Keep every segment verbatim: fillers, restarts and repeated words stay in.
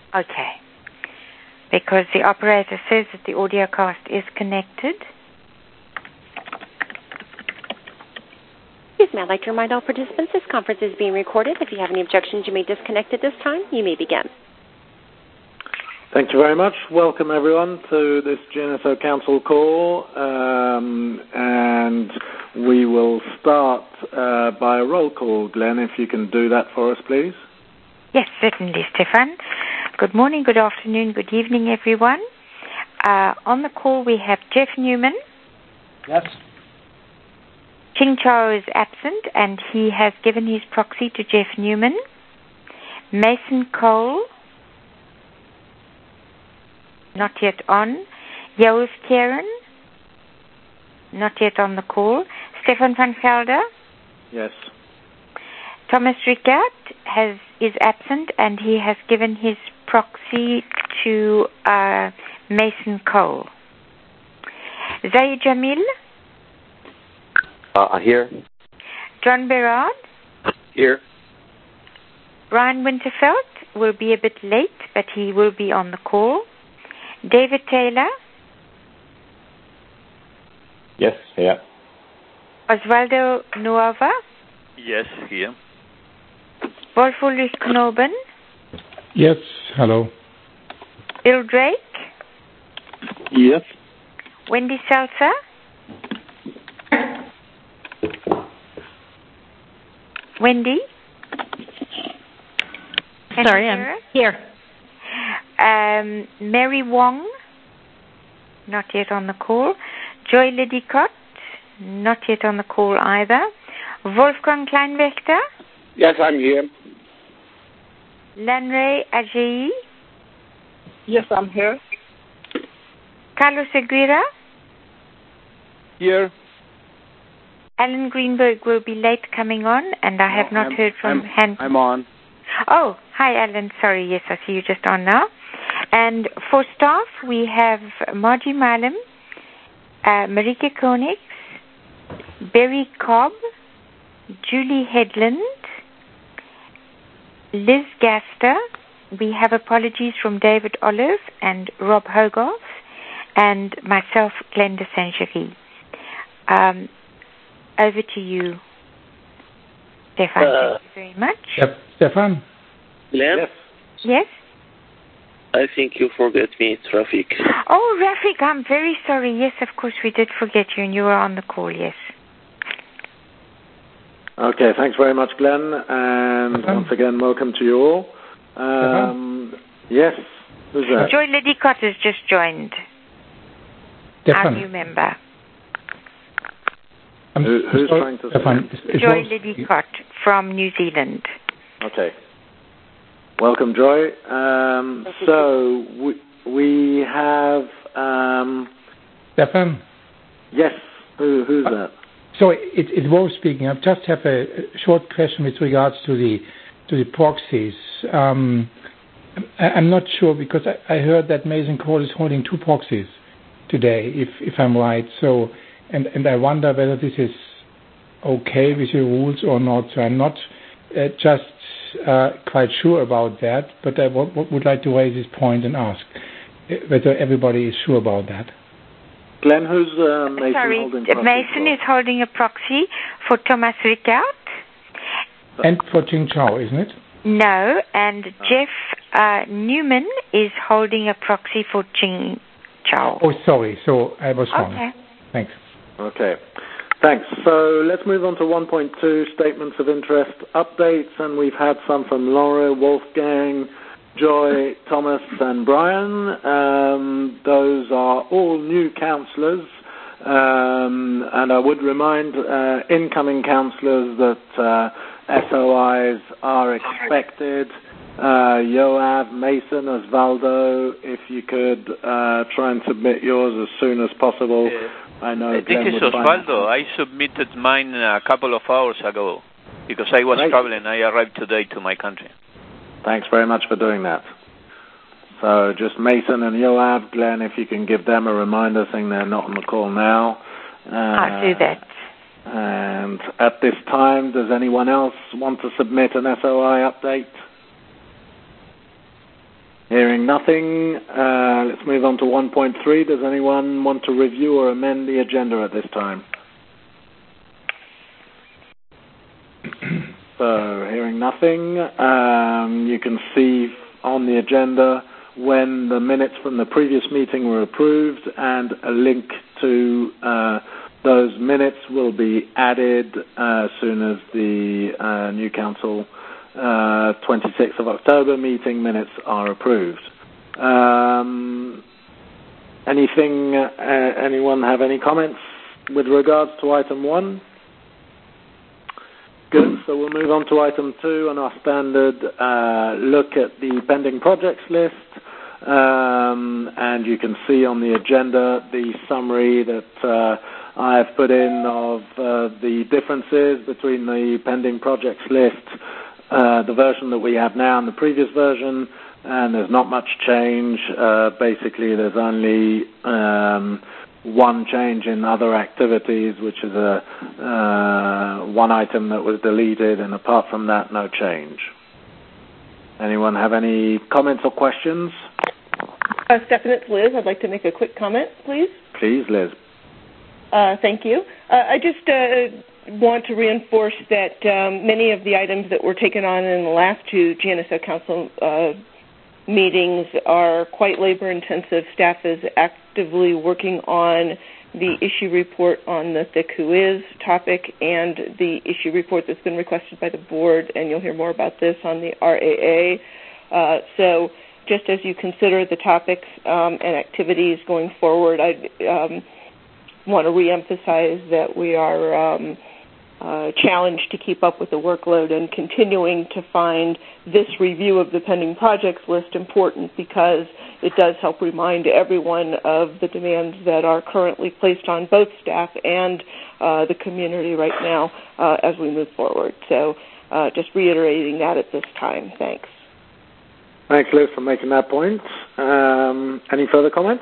Okay. Because the operator says that the audio cast is connected. Yes, ma'am. I'd like to remind all participants this conference is being recorded. If you have any objections, you may disconnect at this time. You may begin. Thank you very much. Welcome, everyone, to this G N S O Council call. Um, and we will start uh, by a roll call. Glenn, if you can do that for us, please. Yes, certainly, Stefan. Good morning, good afternoon, good evening, everyone. Uh, on the call, we have Jeff Newman. Yes. Ching Chao is absent, and he has given his proxy to Jeff Newman. Mason Cole, not yet on. Joost Kieran, not yet on the call. Stefan van Gelder. Yes. Thomas Rickert has is absent, and he has given his proxy to uh, Mason Cole. Zaid Jamil. Uh, here. John Berard. Here. Brian Winterfeld will be a bit late, but he will be on the call. David Taylor. Yes, here. Osvaldo Nuova. Yes, here. Wolf Ulrich Knoben. Yes, hello. Bill Drake. Yes. Wendy Seltzer. Wendy? Can Sorry, I'm here. Um, Mary Wong, not yet on the call. Joy Lidicott, not yet on the call either. Wolfgang Kleinwächter. Yes, I'm here. Lanre Ajay. Yes, I'm here. Carlos Aguirre. Here. Alan Greenberg will be late coming on, and I have no, not I'm, heard from I'm, Han. I'm on. Oh, hi, Alan. Sorry, yes, I see you just on now. And for staff, we have Margie Milam, uh, Marika Koenigs, Berry Cobb, Julie Headland, Liz Gaster. We have apologies from David Olive and Rob Hogarth, and myself, Glenda Saint-Gery. Um, over to you, Stefan. Uh, Thank you very much. Yep. Stefan? Glenn? Yes. Yes? I think you forget me, Traffic. Oh, Rafik, I'm very sorry. Yes, of course, we did forget you, and you were on the call, yes. Okay, thanks very much, Glenn. And Stefan? once again, welcome to you all. Um, yes, who's that? Joy Lidicott has just joined. Stefan. Our new member. I'm Who, who's sorry, trying to Stefan. It, it Joy was, Lidicott from New Zealand. Okay. Welcome, Joy. Um, so we, we have... Um, Stefan? yes, Who, who's Uh, that? So it, it was speaking. I just have a, a short question with regards to the to the proxies. Um, I, I'm not sure because I, I heard that Mason Cole is holding two proxies today, if if I'm right. So and and I wonder whether this is okay with your rules or not. So I'm not uh, just uh, quite sure about that, but I w- would like to raise this point and ask whether everybody is sure about that. Glenn, who's uh, Mason Sorry, holding proxy Mason for? is holding a proxy for Thomas Rickert. And for Ching Chao, isn't it? No, and Oh. Jeff uh, Newman is holding a proxy for Ching Chao. Oh, sorry. So I was wrong. Okay. Thanks. Okay. Thanks. So let's move on to one point two, Statements of Interest updates, and we've had some from Laura, Wolfgang, Joy, Thomas, and Brian. Um, those are all new councillors, um, and I would remind uh, incoming councillors that uh, S O Is are expected. Uh, Yoav, Mason, Osvaldo, if you could uh, try and submit yours as soon as possible. Uh, I know uh, Glenn this is would find- Osvaldo. I submitted mine a couple of hours ago because I was Great. traveling. I arrived today to my country. Thanks very much for doing that. So just Mason and Yoav, Glenn, if you can give them a reminder saying they're not on the call now. Uh, I'll do that. And at this time, does anyone else want to submit an S O I update? Hearing nothing, uh, let's move on to one point three. Does anyone want to review or amend the agenda at this time? So, hearing nothing, um, you can see on the agenda when the minutes from the previous meeting were approved, and a link to uh, those minutes will be added uh, as soon as the uh, new council uh, twenty-sixth of October meeting minutes are approved. Um, anything, uh, anyone have any comments with regards to item one? Good, so we'll move on to item two and our standard uh, look at the pending projects list. Um, and you can see on the agenda the summary that uh, I have put in of uh, the differences between the pending projects list, uh, the version that we have now and the previous version, and there's not much change. Uh, basically, there's only um, one change in other activities, which is a uh, one item that was deleted, and apart from that, no change. Anyone have any comments or questions? Uh, Stefan, it's Liz. I'd like to make a quick comment, please. Please, Liz. Uh, thank you. Uh, I just uh, want to reinforce that um, many of the items that were taken on in the last two G N S O Council uh, meetings are quite labor-intensive. Staff is actively working on the issue report on the Thick Who Is topic and the issue report that's been requested by the board, and you'll hear more about this on the R A A. Uh, so just as you consider the topics um, and activities going forward, I um, want to reemphasize that we are um, uh, challenged to keep up with the workload and continuing to find this review of the pending projects list important because it does help remind everyone of the demands that are currently placed on both staff and uh, the community right now uh, as we move forward. So uh, just reiterating that at this time. Thanks. Thanks, Liz, for making that point. Um, any further comments?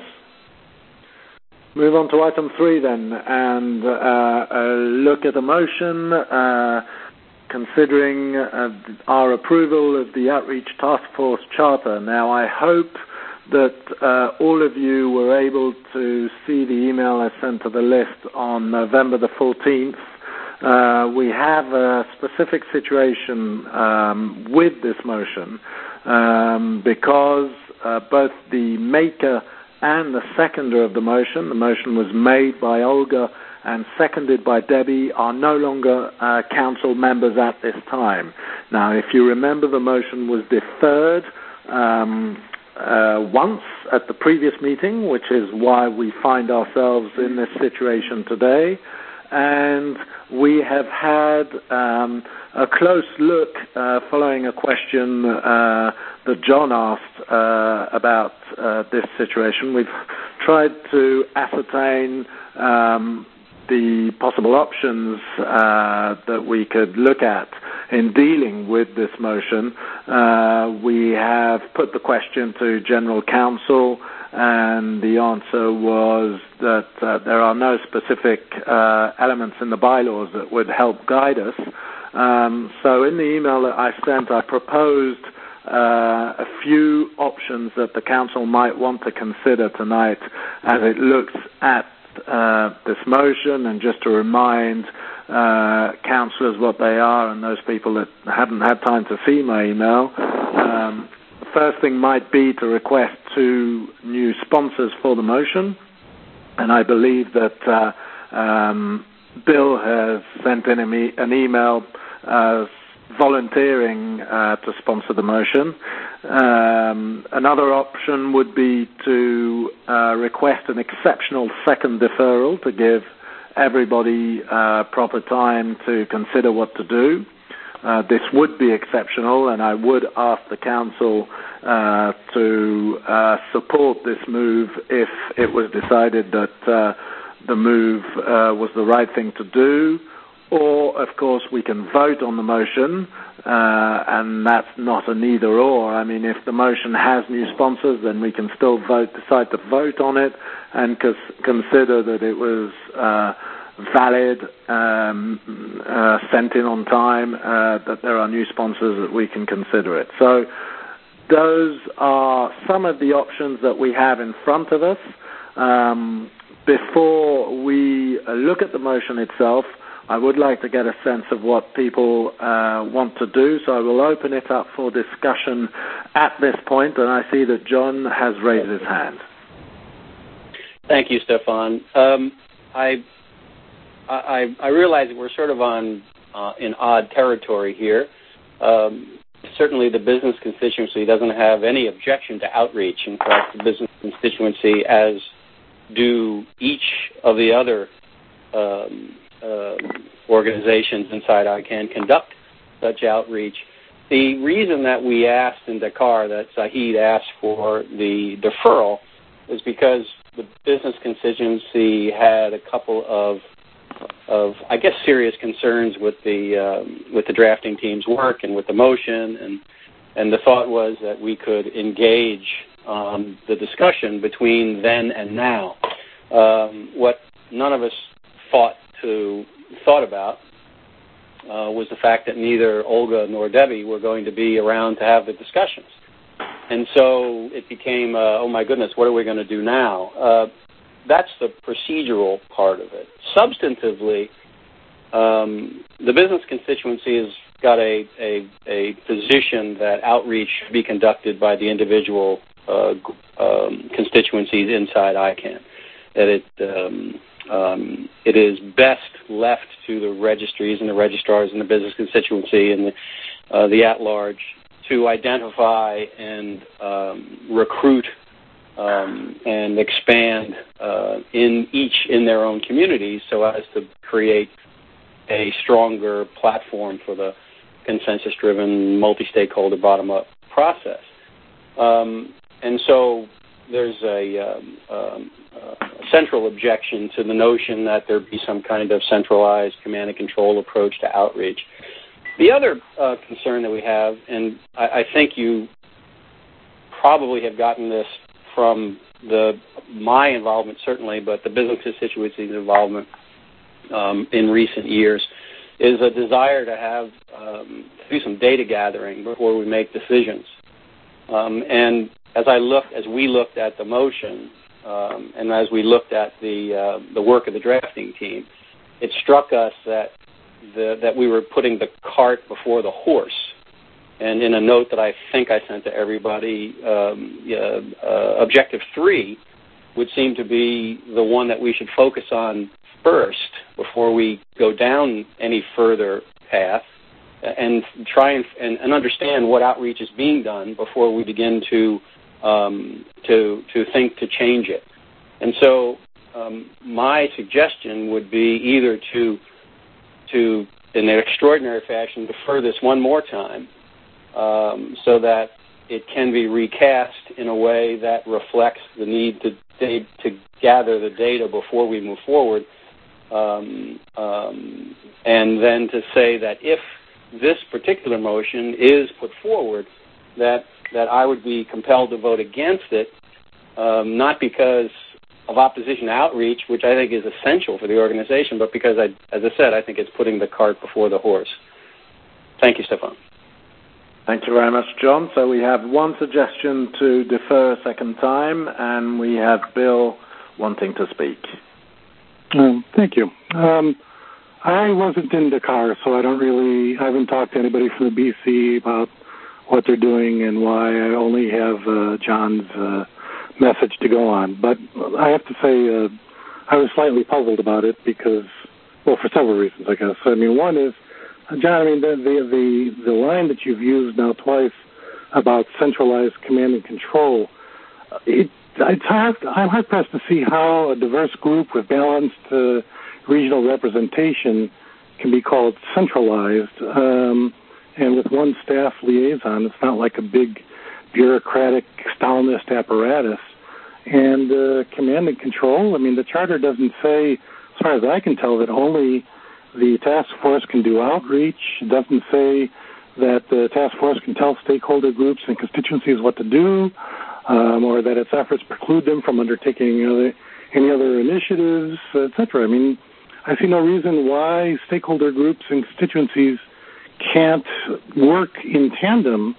Move on to item three then, and uh, a look at the motion uh, considering uh, our approval of the Outreach Task Force Charter. Now, I hope that uh, all of you were able to see the email I sent to the list on November the fourteenth. Uh, we have a specific situation um, with this motion um, because uh, both the maker and the seconder of the motion, the motion was made by Olga and seconded by Debbie, are no longer uh, council members at this time. Now, if you remember, the motion was deferred um, uh, once at the previous meeting, which is why we find ourselves in this situation today. And we have had um, a close look uh, following a question uh, that John asked uh, about uh, this situation. We've tried to ascertain um, the possible options uh, that we could look at in dealing with this motion. Uh, we have put the question to General Counsel, and the answer was that uh, there are no specific uh, elements in the bylaws that would help guide us. Um, so in the email that I sent, I proposed uh, a few options that the Council might want to consider tonight as it looks at uh, this motion, and just to remind uh, councillors what they are and those people that haven't had time to see my email. Um, the first thing might be to request two new sponsors for the motion, and I believe that uh, um, Bill has sent in me an email uh, volunteering uh, to sponsor the motion. Um, another option would be to uh, request an exceptional second deferral to give everybody uh, proper time to consider what to do. Uh, this would be exceptional, and I would ask the Council uh, to uh, support this move if it was decided that uh, the move uh, was the right thing to do. Or, of course, we can vote on the motion, uh, and that's not an either-or. I mean, if the motion has new sponsors, then we can still vote, decide to vote on it and cons- consider that it was uh, valid, um, uh, sent in on time, uh, that there are new sponsors that we can consider it. So those are some of the options that we have in front of us. Um, before we look at the motion itself, I would like to get a sense of what people uh, want to do, so I will open it up for discussion at this point, and I see that John has raised his hand. Thank you, Stefan. Um, I, I I realize that we're sort of on uh, in odd territory here. Um, certainly, the business constituency doesn't have any objection to outreach. In fact, the business constituency, as do each of the other um, uh, organizations inside I CANN, conduct such outreach. The reason that we asked in Dakar, that Zahid asked for the deferral, is because the business constituency had a couple of, of I guess, serious concerns with the um, with the drafting team's work and with the motion, and and the thought was that we could engage um, the discussion between then and now. Um, what none of us thought to thought about uh, was the fact that neither Olga nor Debbie were going to be around to have the discussions. And so it became, uh, oh my goodness, what are we going to do now? Uh, that's the procedural part of it. Substantively, um, the business constituency has got a, a, a position that outreach should be conducted by the individual uh, um, constituencies inside I CANN. That it um, um, it is best left to the registries and the registrars and the business constituency and the, uh, the at-large to identify and um, recruit um, and expand uh, in each in their own communities so as to create a stronger platform for the consensus-driven, multi-stakeholder, bottom-up process. Um, and so there's a, um, um, a central objection to the notion that there be some kind of centralized command and control approach to outreach. The other uh, concern that we have, and I, I think you probably have gotten this from the my involvement certainly, but the business constituency's involvement um, in recent years, is a desire to have um, to do some data gathering before we make decisions. Um, and as I looked, as we looked at the motion, um, and as we looked at the uh, the work of the drafting team, it struck us that the, that we were putting the cart before the horse. And in a note that I think I sent to everybody, um, uh, uh, objective three would seem to be the one that we should focus on first before we go down any further path, and try and, and, and understand what outreach is being done before we begin to um, to to think to change it. And so um, my suggestion would be either to to in an extraordinary fashion defer this one more time, um, so that it can be recast in a way that reflects the need to to gather the data before we move forward, um, um, and then to say that if this particular motion is put forward, that that I would be compelled to vote against it, um, not because of opposition to outreach, which I think is essential for the organization, but because, I, as I said, I think it's putting the cart before the horse. Thank you, Stefan. Thank you very much, John. So we have one suggestion to defer a second time, and we have Bill wanting to speak. Um, thank you. Um, I wasn't in Dakar, so I don't really, I haven't talked to anybody from the B C about what they're doing and why. I only have uh, John's uh, message to go on. But I have to say uh, I was slightly puzzled about it because, well, for several reasons, I guess. I mean, one is, John, I mean, the, the, the, the line that you've used now twice about centralized command and control, it, it's hard, I'm hard-pressed to see how a diverse group with balanced uh, regional representation can be called centralized. Um, and with one staff liaison, it's not like a big bureaucratic Stalinist apparatus. And uh, command and control, I mean, the charter doesn't say, as far as I can tell, that only the task force can do outreach. It doesn't say that the task force can tell stakeholder groups and constituencies what to do, um, or that its efforts preclude them from undertaking any other, any other initiatives, et cetera. I mean, I see no reason why stakeholder groups and constituencies can't work in tandem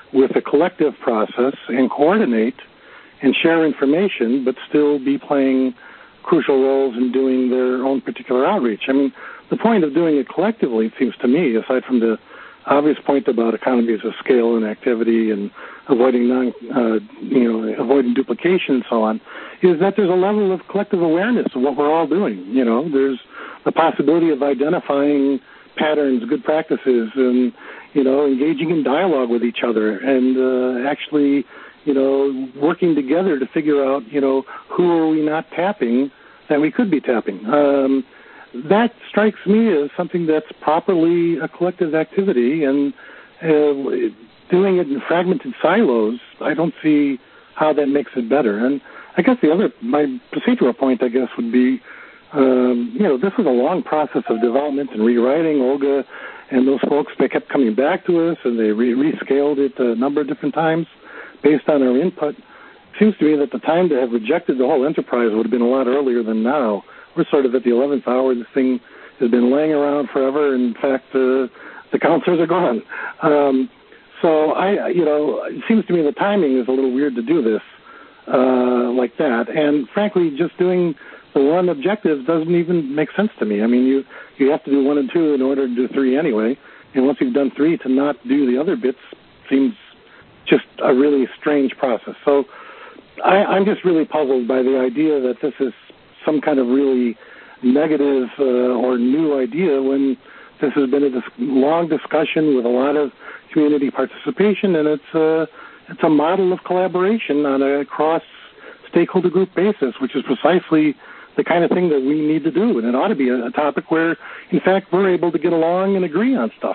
with a collective process and coordinate and share information, but still be playing crucial roles in doing their own particular outreach. I mean, the point of doing it collectively, it seems to me, aside from the obvious point about economies of scale and activity and avoiding non, uh, you know, avoiding duplication and so on, is that there's a level of collective awareness of what we're all doing. You know, there's the possibility of identifying patterns, good practices, and, you know, engaging in dialogue with each other and uh, actually, you know, working together to figure out, you know, who are we not tapping that we could be tapping. Um, that strikes me as something that's properly a collective activity, and uh, doing it in fragmented silos, I don't see how that makes it better. And I guess the other, my procedural point, I guess, would be, um, you know, this was a long process of development and rewriting. Olga and those folks, they kept coming back to us, and they re- rescaled it a number of different times based on our input. It seems to me that the time to have rejected the whole enterprise would have been a lot earlier than now. We're sort of at the eleventh hour. This thing has been laying around forever. In fact, uh, the counselors are gone. Um, so, I, you know, it seems to me the timing is a little weird to do this uh, like that. And frankly, just doing the one objective doesn't even make sense to me. I mean, you, you have to do one and two in order to do three anyway. And once you've done three, to not do the other bits seems just a really strange process. So I, I'm just really puzzled by the idea that this is some kind of really negative uh, or new idea when this has been a dis- long discussion with a lot of community participation, and it's a, it's a model of collaboration on a cross-stakeholder group basis, which is precisely the kind of thing that we need to do. And it ought to be a, a topic where, in fact, we're able to get along and agree on stuff.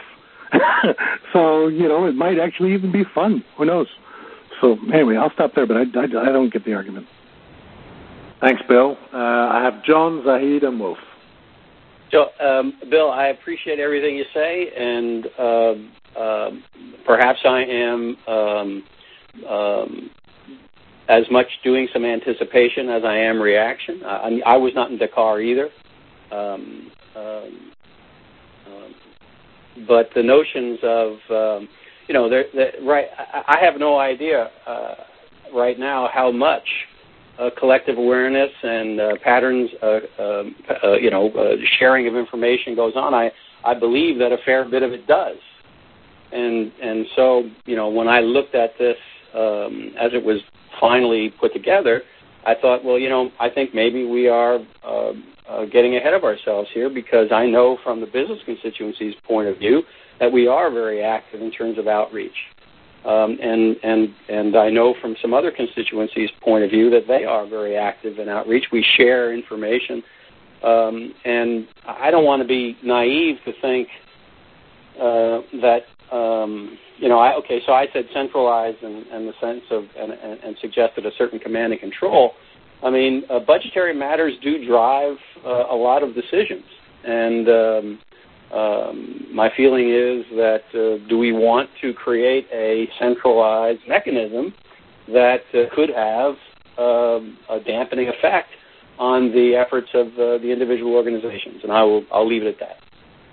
So, you know, it might actually even be fun. Who knows? So, anyway, I'll stop there, but I, I, I don't get the argument. Thanks, Bill. Uh, I have John, Zahid, and Wolf. So, um, Bill, I appreciate everything you say, and uh, uh, perhaps I am um, um, as much doing some anticipation as I am reaction. I, I was not in Dakar either. Um, um, um, but the notions of, um, you know, they're, they're, right, I, I have no idea uh, right now how much Uh, collective awareness and uh, patterns, uh, uh, uh, you know, uh, sharing of information goes on. I, I believe that a fair bit of it does. And and so, you know, when I looked at this um, as it was finally put together, I thought, well, you know, I think maybe we are uh, uh, getting ahead of ourselves here, because I know from the business constituency's point of view that we are very active in terms of outreach. Um, and, and, and I know from some other constituencies' point of view that they are very active in outreach. We share information. Um, and I don't want to be naive to think uh, that, um, you know, I, okay, so I said centralized in, in the sense of, and, and, and suggested a certain command and control. I mean, uh, budgetary matters do drive uh, a lot of decisions. And um Um, my feeling is that uh, do we want to create a centralized mechanism that uh, could have um, a dampening effect on the efforts of uh, the individual organizations? And I will, I'll leave it at that.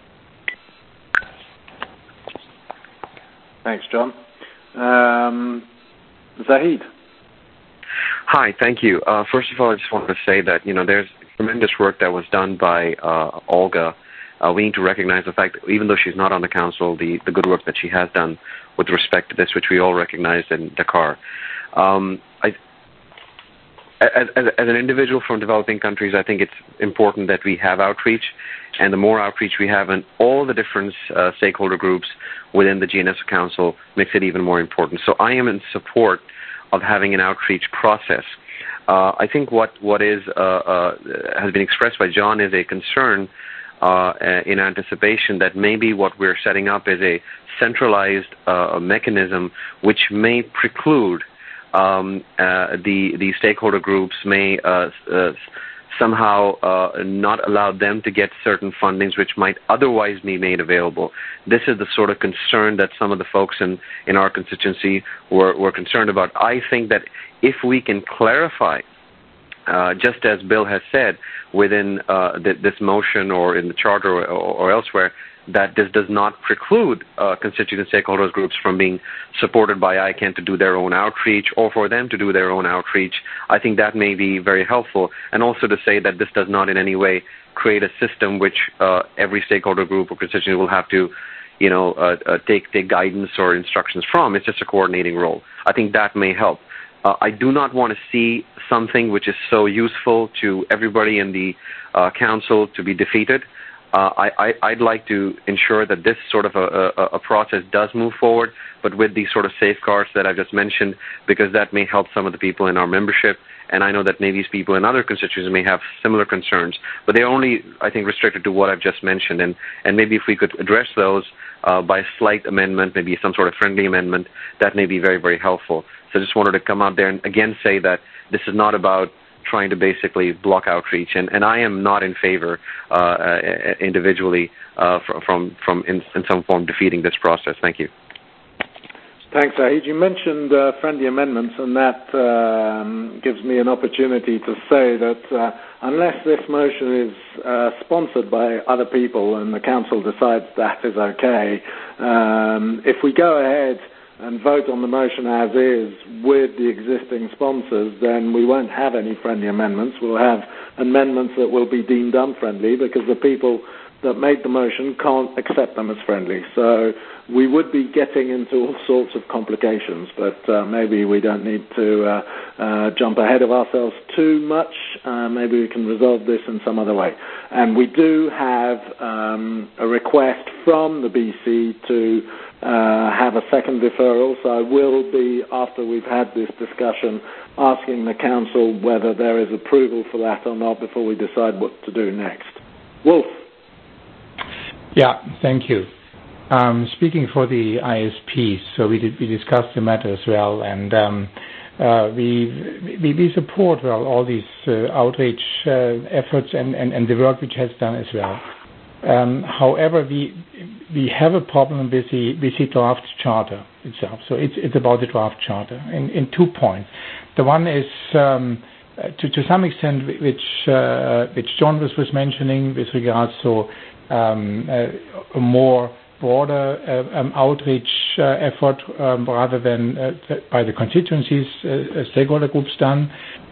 Thanks, John. Um, Zahid. Hi, thank you. Uh, first of all, I just want to say that, you know, there's tremendous work that was done by uh, Olga. Uh, we need to recognize the fact that even though she's not on the council, the, the good work that she has done with respect to this, which we all recognize in Dakar. Um, I, as, as, as an individual from developing countries, I think it's important that we have outreach, and the more outreach we have in all the different uh, stakeholder groups within the G N S O Council makes it even more important. So I am in support of having an outreach process. Uh, I think what, what is uh, uh, has been expressed by John is a concern Uh, in anticipation that maybe what we're setting up is a centralized uh, mechanism which may preclude um, uh, the the stakeholder groups, may uh, uh, somehow uh, not allow them to get certain fundings which might otherwise be made available. This is the sort of concern that some of the folks in, in our constituency were, were concerned about. I think that if we can clarify, Uh, just as Bill has said, within uh, th- this motion or in the charter or, or, or elsewhere, that this does not preclude uh, constituent stakeholders groups from being supported by I CANN to do their own outreach or for them to do their own outreach. I think that may be very helpful. And also to say that this does not in any way create a system which uh, every stakeholder group or constituent will have to, you know, uh, uh, take, take guidance or instructions from. It's just a coordinating role. I think that may help. Uh, I do not want to see something which is so useful to everybody in the uh, council to be defeated. Uh, I, I, I'd like to ensure that this sort of a, a, a process does move forward, but with these sort of safeguards that I just mentioned, because that may help some of the people in our membership. And I know that maybe these people in other constituencies may have similar concerns, but they're only, I think, restricted to what I've just mentioned. And, and maybe if we could address those uh, by a slight amendment, maybe some sort of friendly amendment, that may be very, very helpful. So I just wanted to come out there and again say that this is not about trying to basically block outreach, and, and I am not in favor uh, uh, individually uh, from, from in, in some form defeating this process. Thank you. Thanks, Zahid. You mentioned uh, friendly amendments, and that um, gives me an opportunity to say that uh, unless this motion is uh, sponsored by other people and the Council decides that is okay, um, if we go ahead and vote on the motion as is with the existing sponsors, then we won't have any friendly amendments. We'll have amendments that will be deemed unfriendly because the people that made the motion can't accept them as friendly. So we would be getting into all sorts of complications, but uh, maybe we don't need to uh, uh, jump ahead of ourselves too much. Uh, maybe we can resolve this in some other way. And we do have um, a request from the B C to Uh, have a second deferral, so I will be, after we've had this discussion, asking the Council whether there is approval for that or not before we decide what to do next. Wolf. Yeah, thank you. Um, speaking for the I S Ps, so we did, we discussed the matter as well, and um, uh, we, we we support well all these uh, outreach uh, efforts and, and, and the work which has done as well. Um, however, we we have a problem with the with the draft charter itself. So it's it's about the draft charter in, in two points. The one is um, to to some extent which uh, which John was, was mentioning with regards to um, a, a more broader uh, um, outreach uh, effort um, rather than uh, by the constituencies, uh, stakeholder groups done.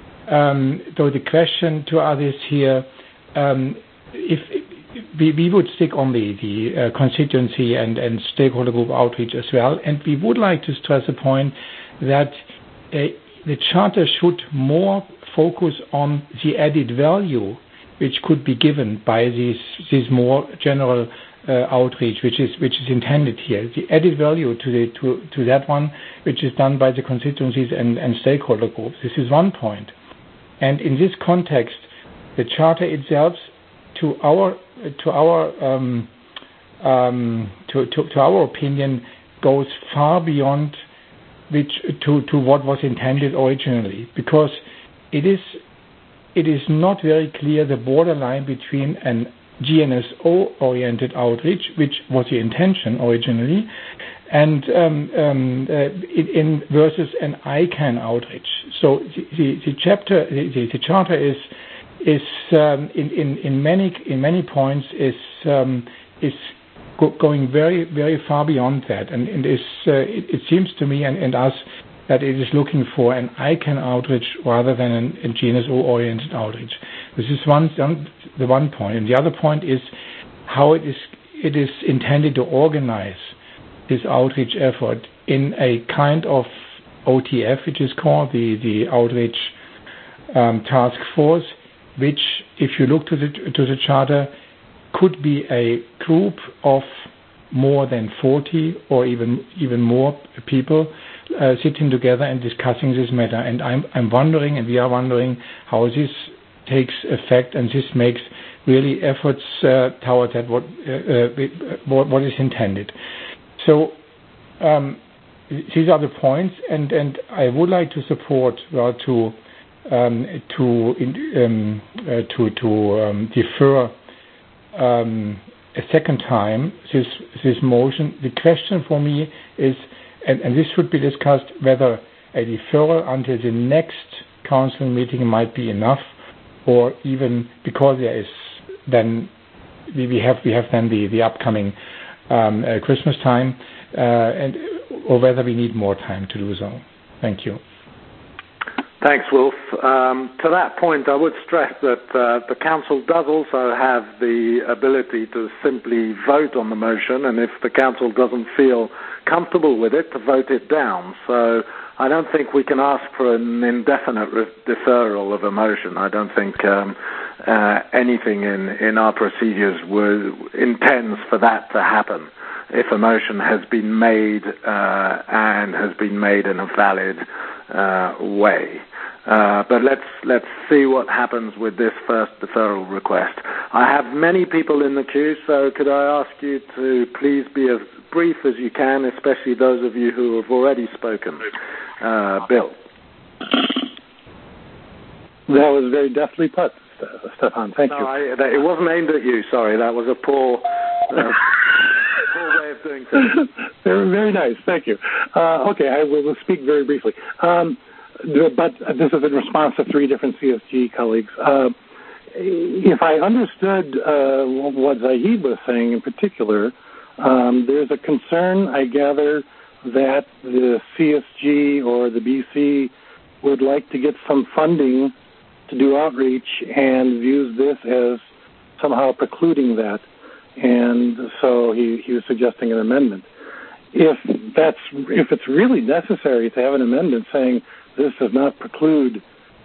Um, though the question to others here, um, if We, we would stick on the, the uh, constituency and, and stakeholder group outreach as well, and we would like to stress a point that uh, the Charter should more focus on the added value which could be given by this, this more general uh, outreach, which is which is intended here. The added value to the to, to that one, which is done by the constituencies and, and stakeholder groups. This is one point, and in this context, the Charter itself, to our to our um, um, to, to, to our opinion, goes far beyond which to, to what was intended originally, because it is it is not very clear the borderline between an G N S O-oriented outreach, which was the intention originally, and um, um, uh, in versus an I CANN outreach. So the, the, the chapter, the, the charter is is um, in, in, in many in many points is um, is go- going very very far beyond that, and, and is uh, it, it seems to me and, and us that it is looking for an I CANN outreach rather than an, a G N S O-oriented outreach. This is one the one point, and the other point is how it is it is intended to organize this outreach effort in a kind of O T F, which is called the the Outreach um, Task Force, which, if you look to the to the charter, could be a group of more than forty or even even more people uh, sitting together and discussing this matter. And I'm I'm wondering, and we are wondering, how this takes effect, and this makes really efforts uh, towards that what, uh, uh, what what is intended. So um, these are the points, and, and I would like to support well to. Um, to um, uh, to to um, defer um, a second time this this motion. The question for me is, and, and this should be discussed, whether a deferral until the next council meeting might be enough, or even because there is then we, we have we have then the the upcoming um, uh, Christmas time, uh, and or whether we need more time to do so. Thank you. Thanks, Wolf. Um, to that point, I would stress that uh, the Council does also have the ability to simply vote on the motion, and if the Council doesn't feel comfortable with it, to vote it down. So I don't think we can ask for an indefinite re- deferral of a motion. I don't think um, uh, anything in, in our procedures will, intends for that to happen if a motion has been made uh, and has been made in a valid uh, way. Uh, but let's let's see what happens with this first deferral request. I have many people in the queue, so could I ask you to please be as brief as you can, especially those of you who have already spoken. Uh, Bill. That was very deftly put, Stefan. Thank no, you. I, that, it wasn't aimed at you. Sorry, that was a poor, uh, poor way of doing things. Very, very nice. Thank you. Uh, okay, I will, will speak very briefly. Um, but this is in response to three different C S G colleagues. Uh, if I understood uh, what Zahid was saying in particular, um, there's a concern, I gather, that the C S G or the B C would like to get some funding to do outreach and views this as somehow precluding that. And so he, he was suggesting an amendment. If that's if it's really necessary to have an amendment saying this does not preclude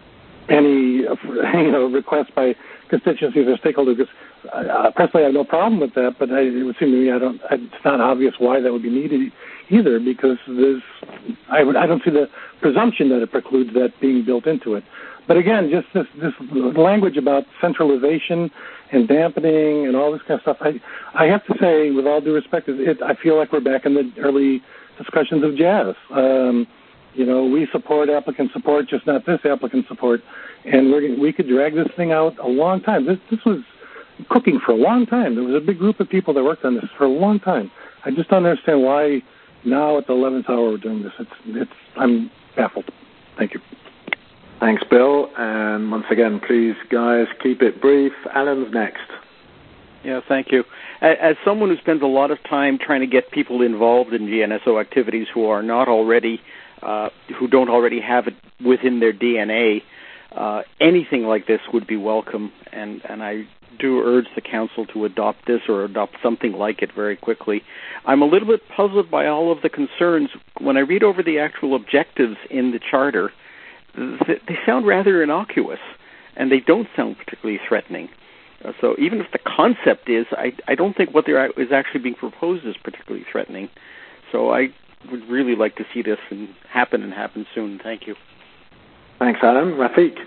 any you know request by constituencies or stakeholders, uh, personally I have no problem with that. But I, it would seem to me I don't. I, it's not obvious why that would be needed either, because there's I, would, I don't see the presumption that it precludes that being built into it. But again, just this, this language about centralization and dampening and all this kind of stuff, I, I have to say, with all due respect, it, I feel like we're back in the early discussions of jazz. Um, you know, we support applicant support, just not this applicant support, and we're, we could drag this thing out a long time. This, this was cooking for a long time. There was a big group of people that worked on this for a long time. I just don't understand why now at the eleventh hour we're doing this. It's, it's, I'm baffled. Thank you. Thanks, Bill. And once again, please, guys, keep it brief. Alan's next. Yeah, thank you. As someone who spends a lot of time trying to get people involved in G N S O activities who are not already, uh, who don't already have it within their D N A, uh, anything like this would be welcome. And, and I do urge the Council to adopt this or adopt something like it very quickly. I'm a little bit puzzled by all of the concerns. When I read over the actual objectives in the Charter, they sound rather innocuous, and they don't sound particularly threatening. Uh, so even if the concept is, I, I don't think what there is actually being proposed is particularly threatening. So I would really like to see this and happen and happen soon. Thank you. Thanks, Alan. Rafiq?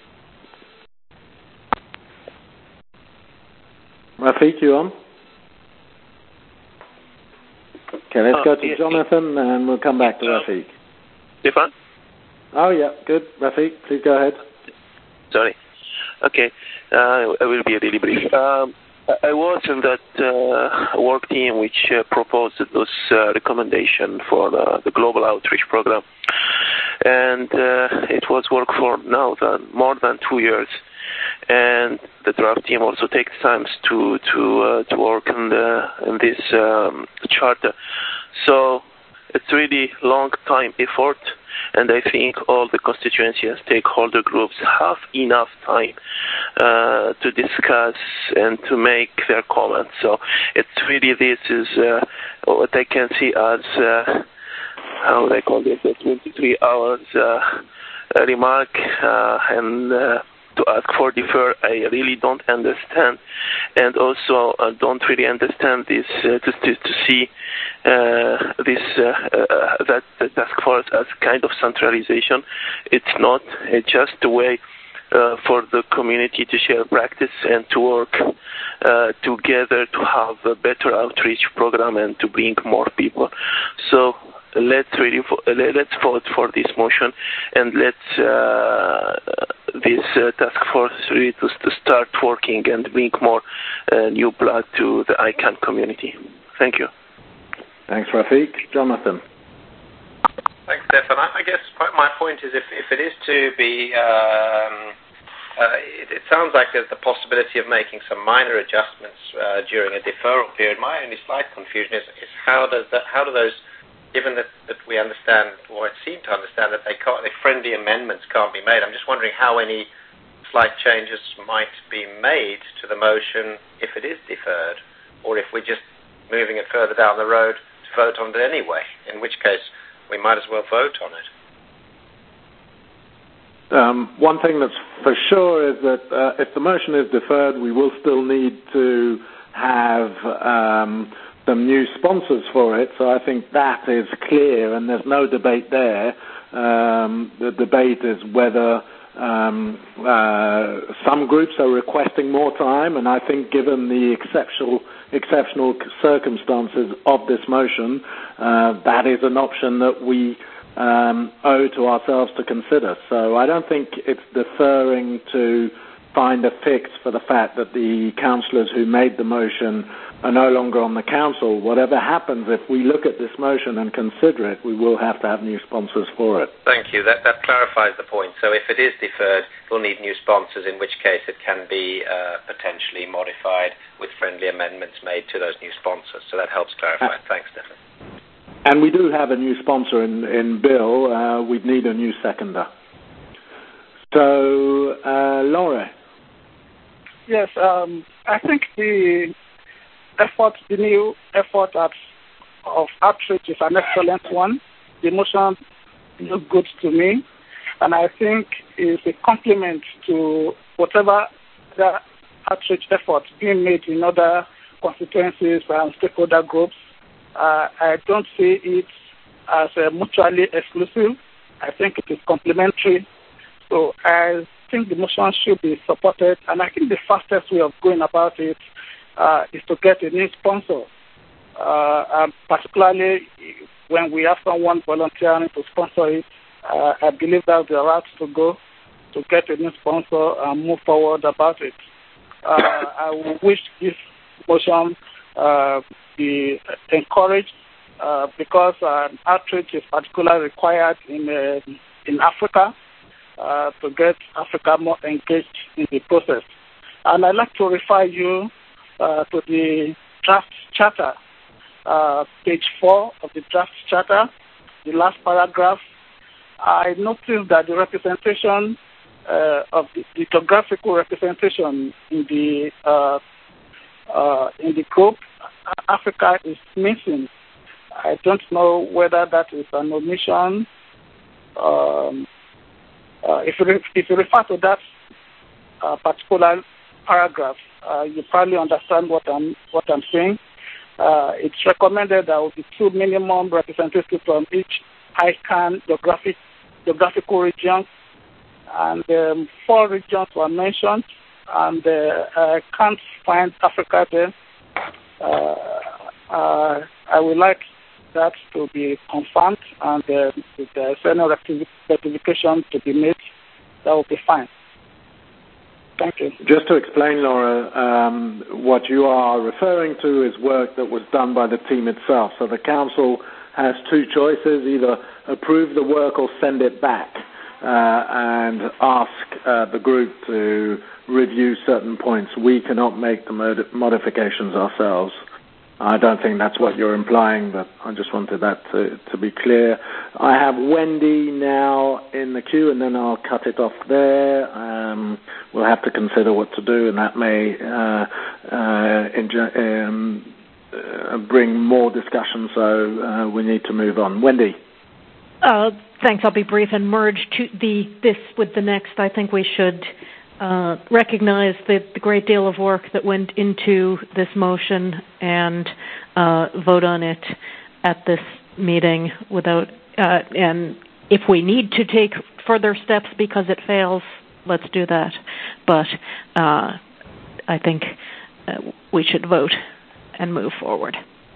Rafiq, you on? Okay, let's uh, go to yeah, Jonathan, and we'll come back to uh, Rafiq. Stefan? Oh, yeah, good. Rafiq, please go ahead. Sorry. Okay, uh, I will be really brief. Um, I was in that uh, work team which uh, proposed those uh, recommendations for the, the global outreach program. And uh, it was work for now than, more than two years. And the draft team also takes time to to uh, to work in, the, in this um, charter. So it's really long time effort. And I think all the constituency and stakeholder groups have enough time uh, to discuss and to make their comments. So it's really, this is uh, what I can see as, uh, how they call it, a twenty-three hours uh, remark uh, and uh, to ask for defer, I really don't understand, and also uh, don't really understand this uh, to, to to see uh, this uh, uh, that the task force as kind of centralization. It's not. It's just a way uh, for the community to share practice and to work uh, together to have a better outreach program and to bring more people. So. Let's really let's vote for this motion, and let's uh, this uh, task force really to, to start working and bring more uh, new blood to the I CANN community. Thank you. Thanks, Rafiq. Jonathan. Thanks, Stefan. I guess my point is, if, if it is to be um, uh, it, it sounds like there's the possibility of making some minor adjustments uh, during a deferral period. My only slight confusion is, is how does that, how do those, given that, that we understand, or I seem to understand that they can't, the friendly amendments can't be made. I'm just wondering how any slight changes might be made to the motion if it is deferred, or if we're just moving it further down the road to vote on it anyway, in which case we might as well vote on it. Um, one thing that's for sure is that uh, if the motion is deferred, we will still need to have um, some new sponsors for it. So I think that is clear, and there's no debate there. Um, the debate is whether um, uh, some groups are requesting more time, and I think given the exceptional exceptional circumstances of this motion, uh, that is an option that we Um, owe to ourselves to consider. So I don't think it's deferring to find a fix for the fact that the councillors who made the motion are no longer on the council. Whatever happens, if we look at this motion and consider it, we will have to have new sponsors for it. Thank you. That, that clarifies the point. So if it is deferred, we'll need new sponsors, in which case it can be uh, potentially modified with friendly amendments made to those new sponsors. So that helps clarify. Uh, Thanks, Stefan. And we do have a new sponsor in, in Bill. Uh, we'd need a new seconder. So, uh, Laura. Yes, um, I think the effort, the new effort at, of outreach is an excellent one. The motion looks good to me, and I think it's a compliment to whatever the outreach efforts being made in other constituencies and stakeholder groups. Uh, I don't see it as uh, mutually exclusive. I think it is complementary. So I think the motion should be supported, and I think the fastest way of going about it uh, is to get a new sponsor, uh, and particularly when we have someone volunteering to sponsor it. Uh, I believe that's the route to go, to get a new sponsor and move forward about it. Uh, I wish this motion uh, be encouraged uh, because uh, outreach is particularly required in uh, in Africa uh, to get Africa more engaged in the process. And I'd like to refer you uh, to the draft charter, uh, page four of the draft charter, the last paragraph. I noticed that the representation uh, of the, the geographical representation in the uh, uh, in the group, Africa is missing. I don't know whether that is an omission. Um, uh, if, you re- if you refer to that uh, particular paragraph, uh, you probably understand what I'm what I'm saying. Uh, it's recommended there will be two minimum representatives from each I CAN geographic geographical region, and um, four regions were mentioned, and uh, I can't find Africa there. Uh, uh, I would like that to be confirmed, and uh, if there is any rectification to be made, that will be fine. Thank you. Just to explain, Laura, um, what you are referring to is work that was done by the team itself. So the council has two choices: either approve the work or send it back uh, and ask uh, the group to review certain points. We cannot make the mod- modifications ourselves. I don't think that's what you're implying, but I just wanted that to, to be clear. I have Wendy now in the queue, and then I'll cut it off there. Um, we'll have to consider what to do, and that may uh, uh, inju- um, uh, bring more discussion, so uh, we need to move on. Wendy. Uh, thanks. I'll be brief and merge to the this with the next. I think we should Uh, recognize the, the great deal of work that went into this motion and uh, vote on it at this meeting without, uh, and if we need to take further steps because it fails, let's do that. But uh, I think uh, we should vote and move forward.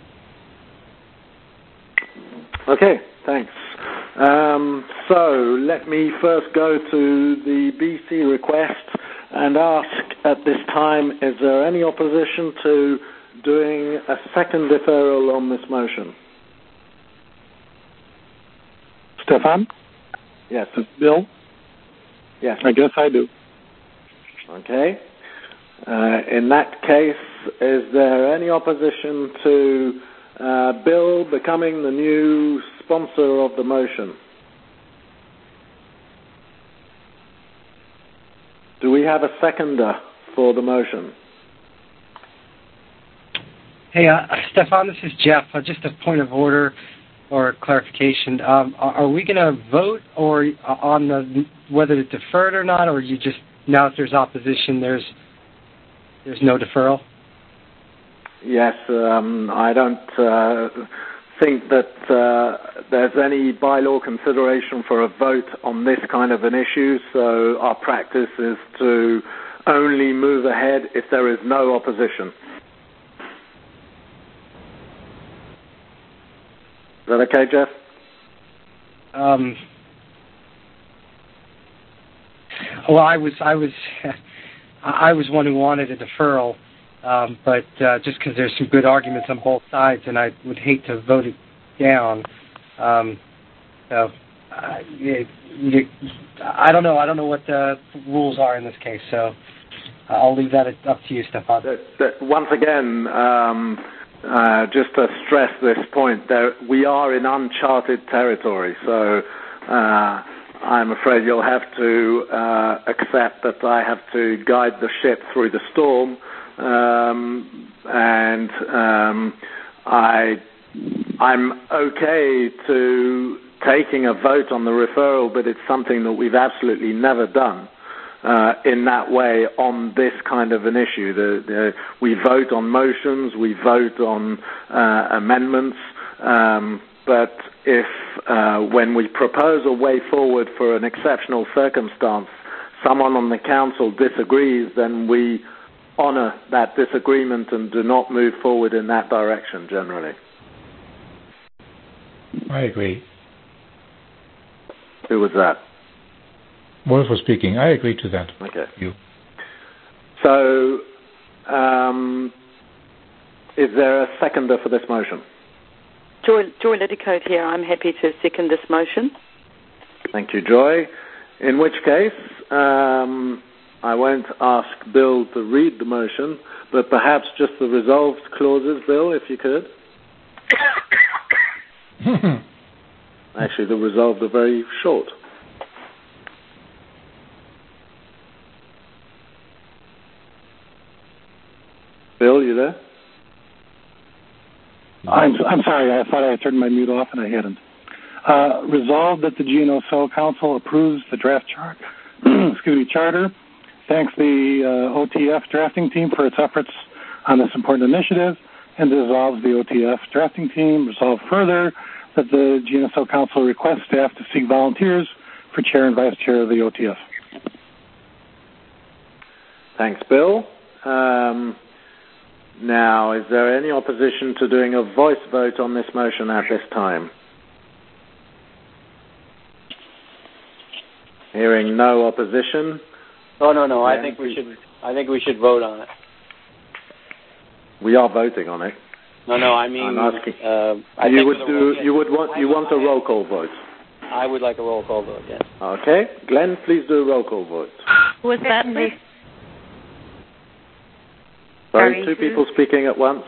Okay, thanks. Um, so let me first go to the B C request and ask at this time, is there any opposition to doing a second deferral on this motion? Stefan? Yes. Bill? Yes. I guess I do. Okay. Uh, in that case, is there any opposition to uh, Bill becoming the new sponsor of the motion? Do we have a seconder for the motion? Hey, uh, Stefan, this is Jeff. Uh, just a point of order or clarification. Um, are, are we going to vote or uh, on the whether to defer it or not, or you just now if there's opposition, there's there's no deferral? Yes, um, I don't uh, think that uh, there's any bylaw consideration for a vote on this kind of an issue, so our practice is to only move ahead if there is no opposition. Is that okay, Jeff? Um, well, I was I was I was one who wanted a deferral, um, but uh, just because there's some good arguments on both sides, and I would hate to vote it down. Um, so uh, it, it, I don't know. I don't know what the rules are in this case. So I'll leave that up to you, Stefan. That, that, once again. Um, Uh, just to stress this point, there, we are in uncharted territory, so uh, I'm afraid you'll have to uh, accept that I have to guide the ship through the storm, um, and um, I, I'm okay to taking a vote on the referral, but it's something that we've absolutely never done. Uh, in that way on this kind of an issue. The, the, we vote on motions, we vote on uh, amendments, um, but if uh, when we propose a way forward for an exceptional circumstance, someone on the council disagrees, then we honour that disagreement and do not move forward in that direction generally. I agree. Who was that? Wolf was speaking. I agree to that. Okay. You. So, um, is there a seconder for this motion? Joy, Joy Liddicoat here. I'm happy to second this motion. Thank you, Joy. In which case, um, I won't ask Bill to read the motion, but perhaps just the resolved clauses, Bill, if you could. Actually, the resolved are very short. Bill, you there? I'm I'm sorry. I thought I had turned my mute off and I hadn't. Uh, resolved that the G N O S O Council approves the draft chart, excuse me, charter. Thanks the uh, O T F drafting team for its efforts on this important initiative, and dissolves the O T F drafting team. Resolve further that the G N O S O Council requests staff to seek volunteers for chair and vice chair of the O T F. Thanks, Bill. Um, Now, is there any opposition to doing a voice vote on this motion at this time? Hearing no opposition. Oh no, no. I think we should. I think we should vote on it. We are voting on it. No, no. I mean, I'm asking. Uh, I you think would do. You would want. You want a roll call vote. I would like a roll call vote. Yes. Okay, Glenn, please do a roll call vote. Was that this? Sorry, two people speaking at once.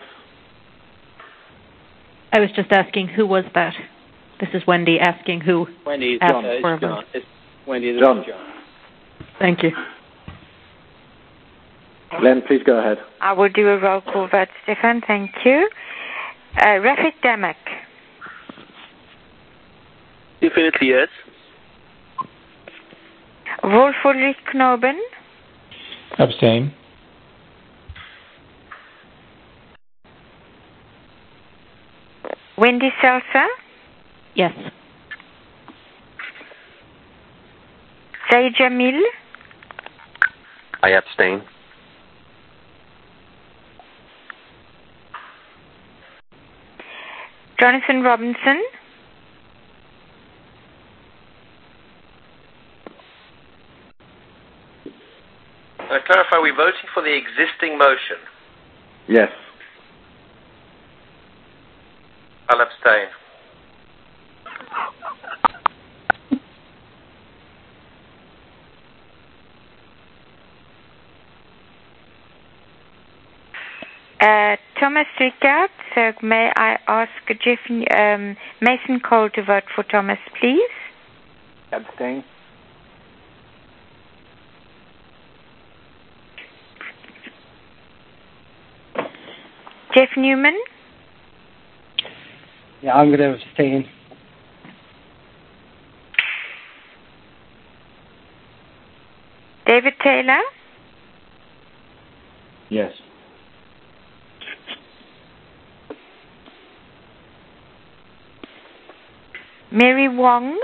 I was just asking who was that. This is Wendy asking who Wendy, asked John. for a It's John. vote. It's Wendy, this John. is John. Thank you. Glenn, please go ahead. I will do a roll call vote, Stefan. Thank you. Uh, Rafik Damak. Definitely yes. Wolf Ulrich Knoben. Abstain. Wendy Seltzer. Yes. Zaid Jamil. I abstain. Jonathan Robinson. Uh, clarify, we're voting for the existing motion. Yes. I'll abstain. Uh, Thomas Rickard, so may I ask Jeff, um, Mason Cole to vote for Thomas, please? Abstain. Jeff Newman? Yeah, I'm going to abstain. David Taylor? Yes. Mary Wong?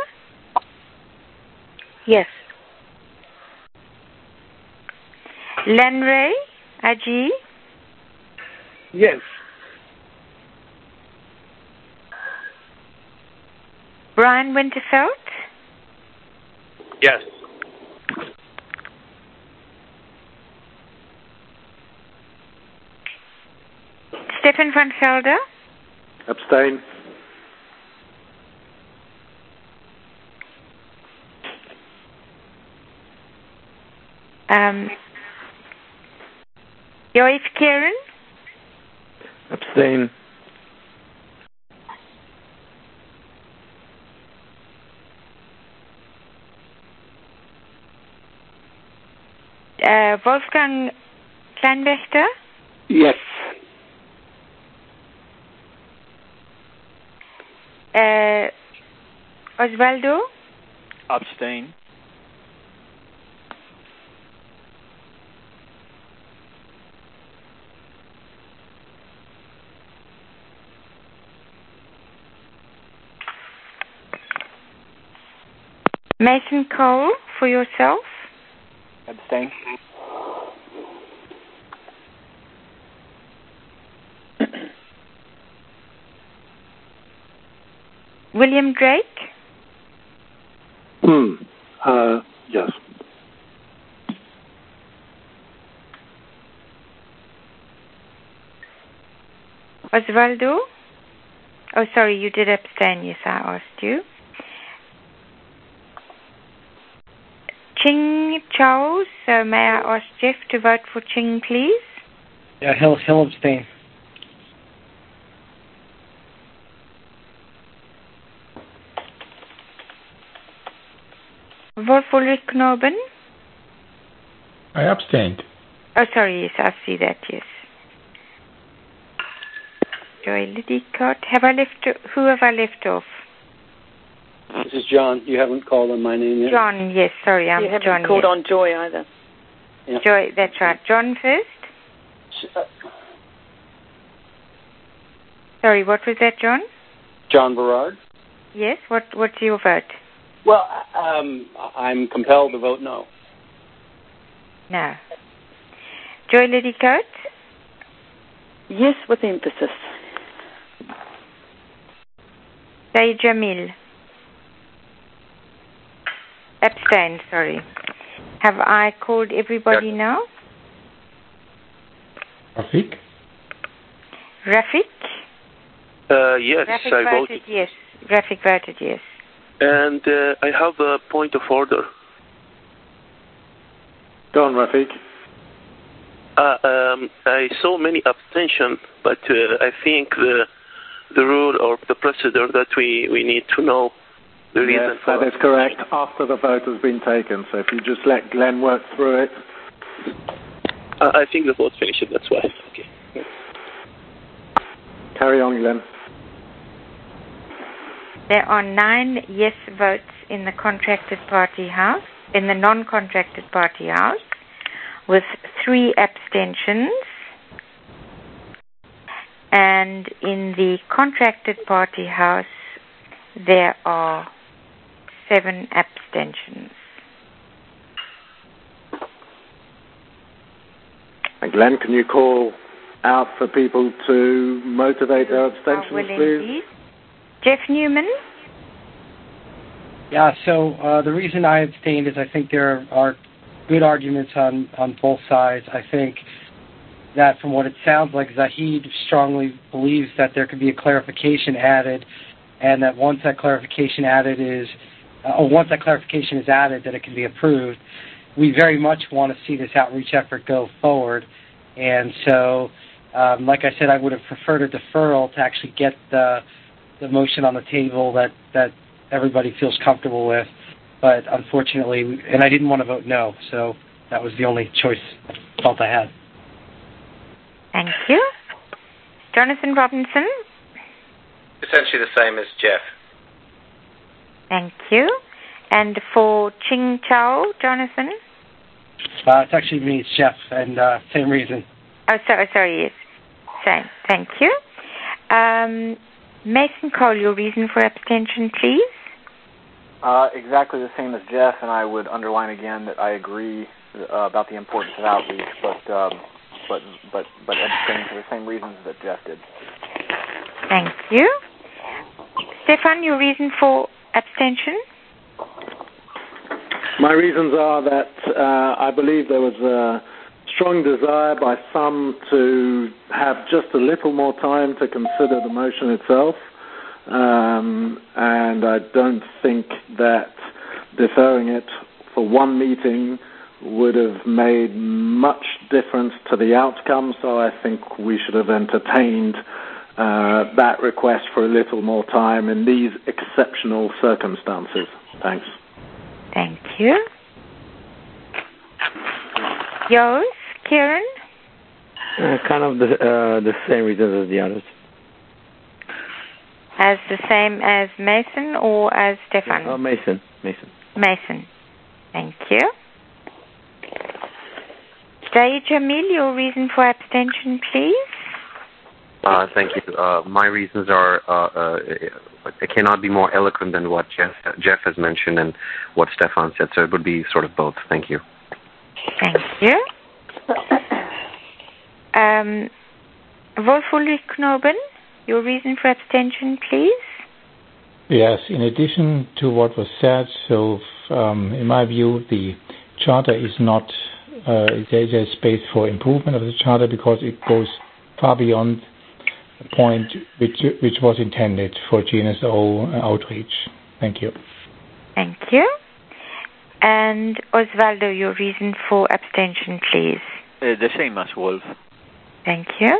Yes. Len Ray Aji? Yes. Brian Winterfeld? Yes. Stefan van Gelder? Abstain. Um, Joyce Kieran? Abstain. Uh, Wolfgang Kleinwächter? Yes. Uh, Osvaldo? Abstain. Mason Cole, for yourself? Abstain. William Drake? Hmm. Uh, yes. Osvaldo? Oh, sorry, you did abstain. Yes, I asked you. Ching Charles, so may I ask Jeff to vote for Ching, please? Yeah, he'll, he'll abstain. Wolf Ulrich Knoben? I abstained. Oh, sorry, yes, I see that, yes. Joy Lidicott. Have I left, who have I left off? This is John. You haven't called on my name yet? John, yes, sorry, I'm you haven't John. called yes. on Joy either. Yeah. Joy, that's right. John first? Uh, Sorry, what was that, John? John Berard? Yes, what, what's your vote? Well, um, I'm compelled to vote no. No. Joy Lidicott? Yes, with emphasis. Say Jamil. Abstain, sorry. Have I called everybody Yes. now? Rafik? Rafik? Uh, yes, Rafik I voted voted. yes. Rafik voted yes. And uh, I have a point of order. Go on, Rafik. Uh, um, I saw many abstention, but uh, I think the the rule or the procedure that we, we need to know the reason Yes, for that is correct, after the vote has been taken. So if you just let Glenn work through it. Uh, I think the vote's finished, that's why. Okay. Carry on, Glenn. There are nine yes votes in the contracted party house, in the non-contracted party house, with three abstentions. And in the contracted party house, there are seven abstentions. And Glenn, can you call out for people to motivate their abstentions, will please? indeed. Jeff Newman? Yeah, so uh, the reason I abstained is I think there are good arguments on, on both sides. I think that from what it sounds like, Zahid strongly believes that there could be a clarification added, and that once that clarification added is, uh, or once that clarification is added, that it can be approved. We very much want to see this outreach effort go forward, and so Um, like I said, I would have preferred a deferral to actually get the, the motion on the table that, that everybody feels comfortable with. But unfortunately, and I didn't want to vote no, so that was the only choice I felt I had. Thank you. Jonathan Robinson? Essentially the same as Jeff. Thank you. And for Ching Chow, Jonathan? Uh, it's actually me, it's Jeff, and uh, same reason. Oh, sorry, sorry, yes. Same. Thank you. Um, Mason Cole, your reason for abstention, please? Uh, exactly the same as Jeff, and I would underline again that I agree uh, about the importance of outreach, but um, but but but abstaining for the same reasons that Jeff did. Thank you. Stefan, your reason for abstention? My reasons are that uh, I believe there was a strong desire by some to have just a little more time to consider the motion itself. Um, and I don't think that deferring it for one meeting would have made much difference to the outcome, so I think we should have entertained uh, that request for a little more time in these exceptional circumstances. Thanks. Thank you. Yours, Kieran? Uh, kind of the, uh, the same reasons as the others. As the same as Mason or as Stefan? Oh, Mason. Mason. Mason. Thank you. Jay Jamil, your reason for abstention, please? Uh, thank you. Uh, my reasons are, uh, uh, it cannot be more eloquent than what Jeff, Jeff has mentioned and what Stefan said, so it would be sort of both. Thank you. Thank you. Um, Wolf Ulrich Knoben, your reason for abstention, please? Yes, in addition to what was said, so um, in my view, the Charter is not, uh, there's a space for improvement of the Charter because it goes far beyond the point which, which was intended for G N S O outreach. Thank you. Thank you. And Osvaldo, your reason for abstention, please? Uh, the same as Wolf. Thank you.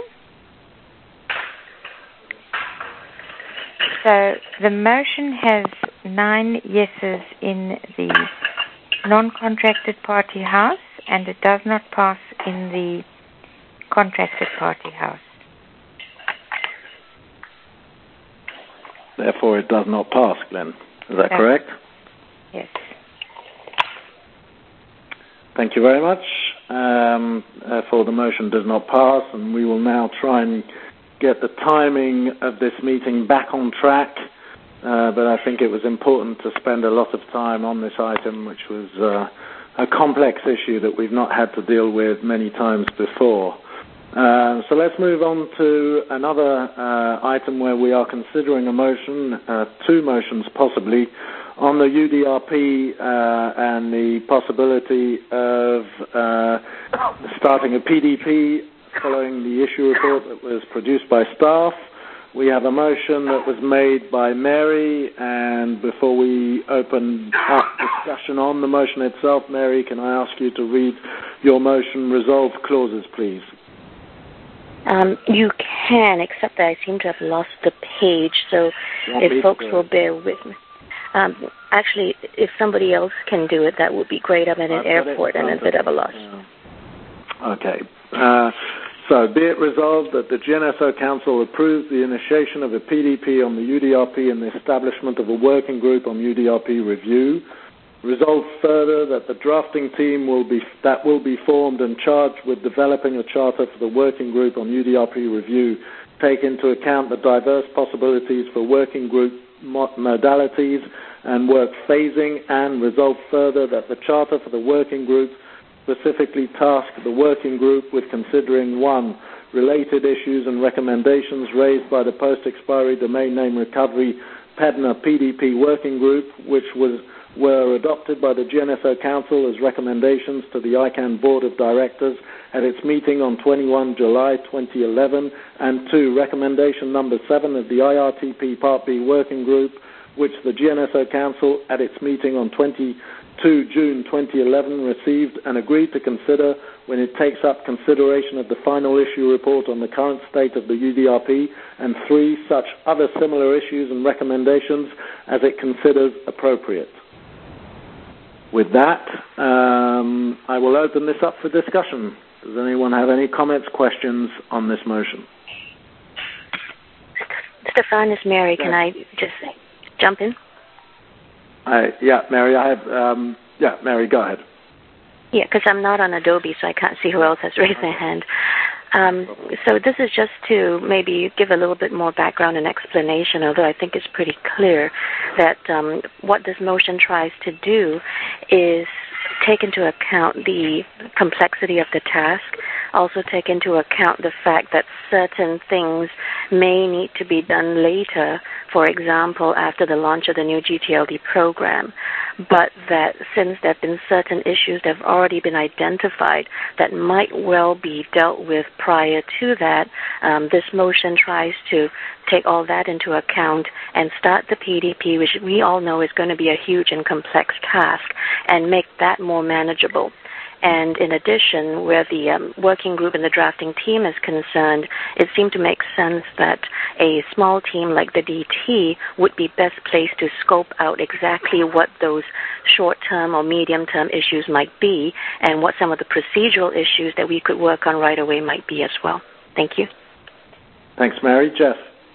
So the motion has nine yeses in the non-contracted party house, and it does not pass in the contracted party house. Therefore, it does not pass, Glenn. Is that correct? Yes. Thank you very much. Um, therefore, the motion does not pass, and we will now try and get the timing of this meeting back on track. Uh, but I think it was important to spend a lot of time on this item, which was uh, a complex issue that we've not had to deal with many times before. Uh, so let's move on to another uh, item where we are considering a motion, uh, two motions possibly, on the U D R P uh, and the possibility of uh, starting a P D P following the issue report that was produced by staff. We have a motion that was made by Mary, and before we open up discussion on the motion itself, Mary, can I ask you to read your motion resolved clauses, please? Um, you can, except that I seem to have lost the page, so if folks will bear with me. Um, actually, if somebody else can do it, that would be great. I'm at an airport and a bit of a loss. Okay. Uh, so, be it resolved that the G N S O Council approves the initiation of a P D P on the U D R P and the establishment of a working group on U D R P review. Resolved further that the drafting team will be that will be formed and charged with developing a charter for the working group on U D R P review take into account the diverse possibilities for working group modalities and work phasing, and resolve further that the charter for the working group specifically task the working group with considering one, related issues and recommendations raised by the post-expiry domain name recovery P E D N A P D P working group, which was were adopted by the G N S O Council as recommendations to the I CANN Board of Directors at its meeting on the twenty-first of July twenty eleven, and two, recommendation number seven of the I R T P Part B Working Group, which the G N S O Council at its meeting on the twenty-second two June twenty eleven, received and agreed to consider when it takes up consideration of the final issue report on the current state of the U D R P, and three, such other similar issues and recommendations as it considers appropriate. With that, um, I will open this up for discussion. Does anyone have any comments, questions on this motion? Stefan, it's Mary. Can I just jump in? I, yeah, Mary, I have, um, yeah, Mary, go ahead. Yeah, because I'm not on Adobe, so I can't see who else has raised their hand. Um, so this is just to maybe give a little bit more background and explanation, although I think it's pretty clear that um, what this motion tries to do is take into account the complexity of the task, also take into account the fact that certain things may need to be done later, for example, after the launch of the new G T L D program, but that since there have been certain issues that have already been identified that might well be dealt with prior to that, um, this motion tries to take all that into account and start the P D P, which we all know is going to be a huge and complex task, and make that more manageable. And in addition, where the um, working group and the drafting team is concerned, it seemed to make sense that a small team like the D T would be best placed to scope out exactly what those short-term or medium-term issues might be and what some of the procedural issues that we could work on right away might be as well. Thank you. Thanks, Mary. Jeff?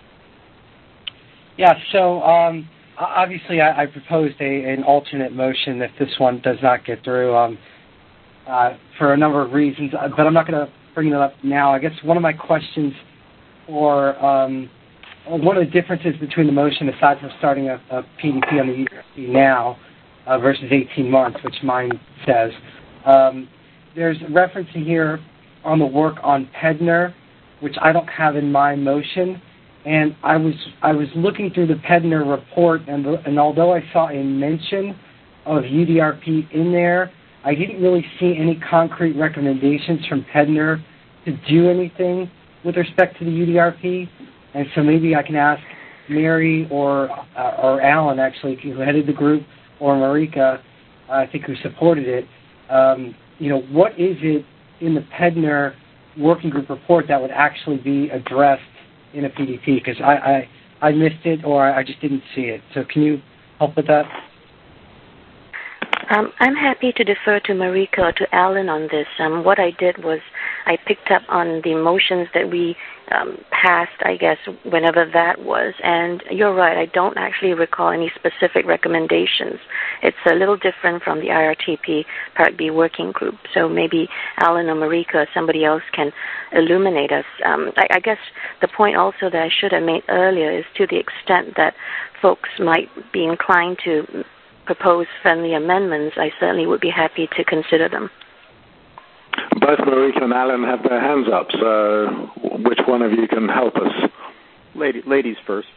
Yeah, so um, obviously I, I proposed a, an alternate motion if this one does not get through. Um, Uh, for a number of reasons, but I'm not going to bring it up now. I guess one of my questions, or um, one of the differences between the motion, aside from starting a, a P D P on the U D R P now uh, versus eighteen months, which mine says, um, there's a reference here on the work on P E D N R, which I don't have in my motion. And I was I was looking through the P E D N R report, and, the, and although I saw a mention of U D R P in there, I didn't really see any concrete recommendations from P E D N R to do anything with respect to the U D R P, and so maybe I can ask Mary or uh, or Alan, actually, who headed the group, or Marika, uh, I think, who supported it. Um, you know, what is it in the P E D N R working group report that would actually be addressed in a P D P? Because I, I I missed it, or I just didn't see it. So can you help with that? Um, I'm happy to defer to Marika or to Alan on this. Um, what I did was I picked up on the motions that we um, passed, I guess, whenever that was. And you're right, I don't actually recall any specific recommendations. It's a little different from the I R T P Part B working group. So maybe Alan or Marika or somebody else can illuminate us. Um, I, I guess the point also that I should have made earlier is to the extent that folks might be inclined to propose friendly amendments, I certainly would be happy to consider them. Both Marika and Alan have their hands up, so which one of you can help us? Lady, ladies first.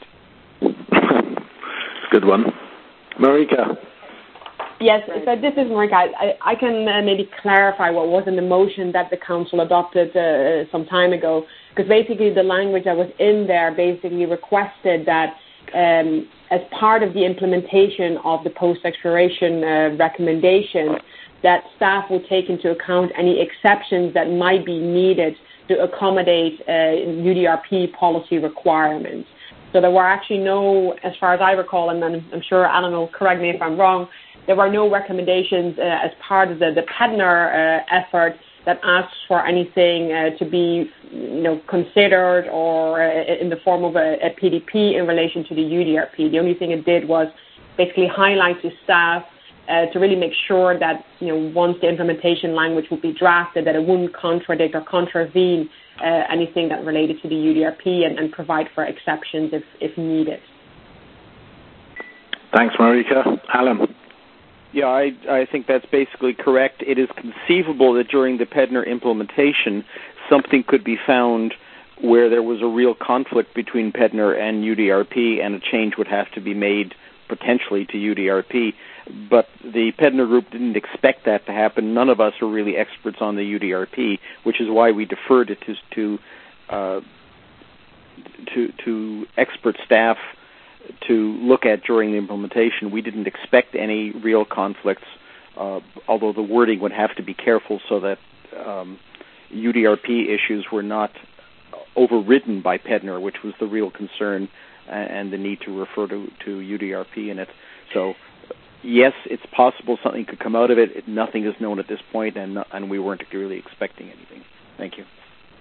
Good one. Marika. Yes, so this is Marika. I, I can uh, maybe clarify what was in the motion that the Council adopted uh, some time ago, because basically the language that was in there basically requested that um, as part of the implementation of the post-expiration uh, recommendations, that staff will take into account any exceptions that might be needed to accommodate uh, U D R P policy requirements. So there were actually no, as far as I recall, and I'm sure Alan will correct me if I'm wrong, there were no recommendations uh, as part of the, the P E D N R uh, effort that asks for anything uh, to be, you know, considered or uh, in the form of a, a P D P in relation to the U D R P. The only thing it did was basically highlight to staff uh, to really make sure that, you know, once the implementation language would be drafted, that it wouldn't contradict or contravene uh, anything that related to the U D R P and, and provide for exceptions if, if needed. Thanks, Marika. Alan. Yeah, I, I think that's basically correct. It is conceivable that during the P E D N R implementation, something could be found where there was a real conflict between P E D N R and U D R P, and a change would have to be made potentially to U D R P. But the P E D N R group didn't expect that to happen. None of us are really experts on the U D R P, which is why we deferred it to to uh, to, to expert staff to look at during the implementation. We didn't expect any real conflicts uh, although the wording would have to be careful so that um, U D R P issues were not overridden by Pedner, which was the real concern, and the need to refer to, to U D R P in it. So, yes, it's possible something could come out of it. Nothing is known at this point, and and we weren't really expecting anything. Thank you.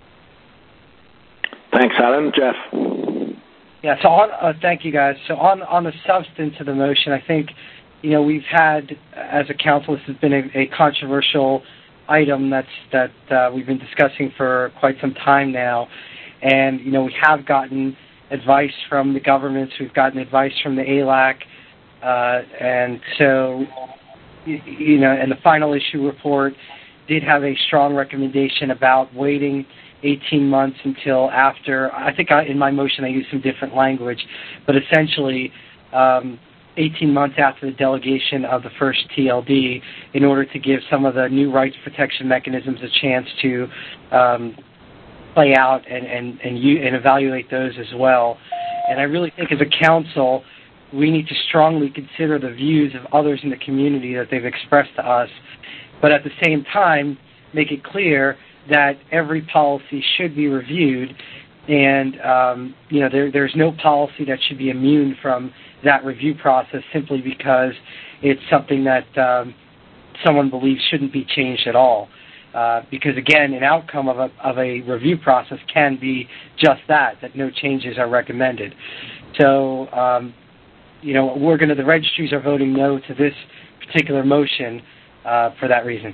Thanks, Alan. Jeff? Yeah, so on, uh, thank you, guys. So on, on the substance of the motion, I think, you know, we've had, as a council, this has been a, a controversial item that's, that uh, we've been discussing for quite some time now. And, you know, we have gotten advice from the governments. We've gotten advice from the A L A C. Uh, and so, you, you know, and the final issue report did have a strong recommendation about waiting eighteen months until after. I think I, in my motion I used some different language, but essentially um, eighteen months after the delegation of the first T L D in order to give some of the new rights protection mechanisms a chance to um, play out and, and, and, you, and evaluate those as well. And I really think as a council, we need to strongly consider the views of others in the community that they've expressed to us, but at the same time, make it clear that every policy should be reviewed, and um, you know there, there's no policy that should be immune from that review process simply because it's something that um, someone believes shouldn't be changed at all. Uh, because again, an outcome of a, of a review process can be just that, that no changes are recommended. So, um, you know, we're going to, the registries are voting no to this particular motion uh, for that reason.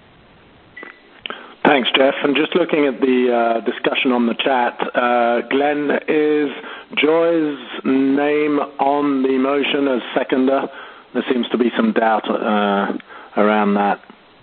Thanks, Jeff. And just looking at the uh, discussion on the chat, uh, Glenn, is Joy's name on the motion as seconder? There seems to be some doubt uh, around that.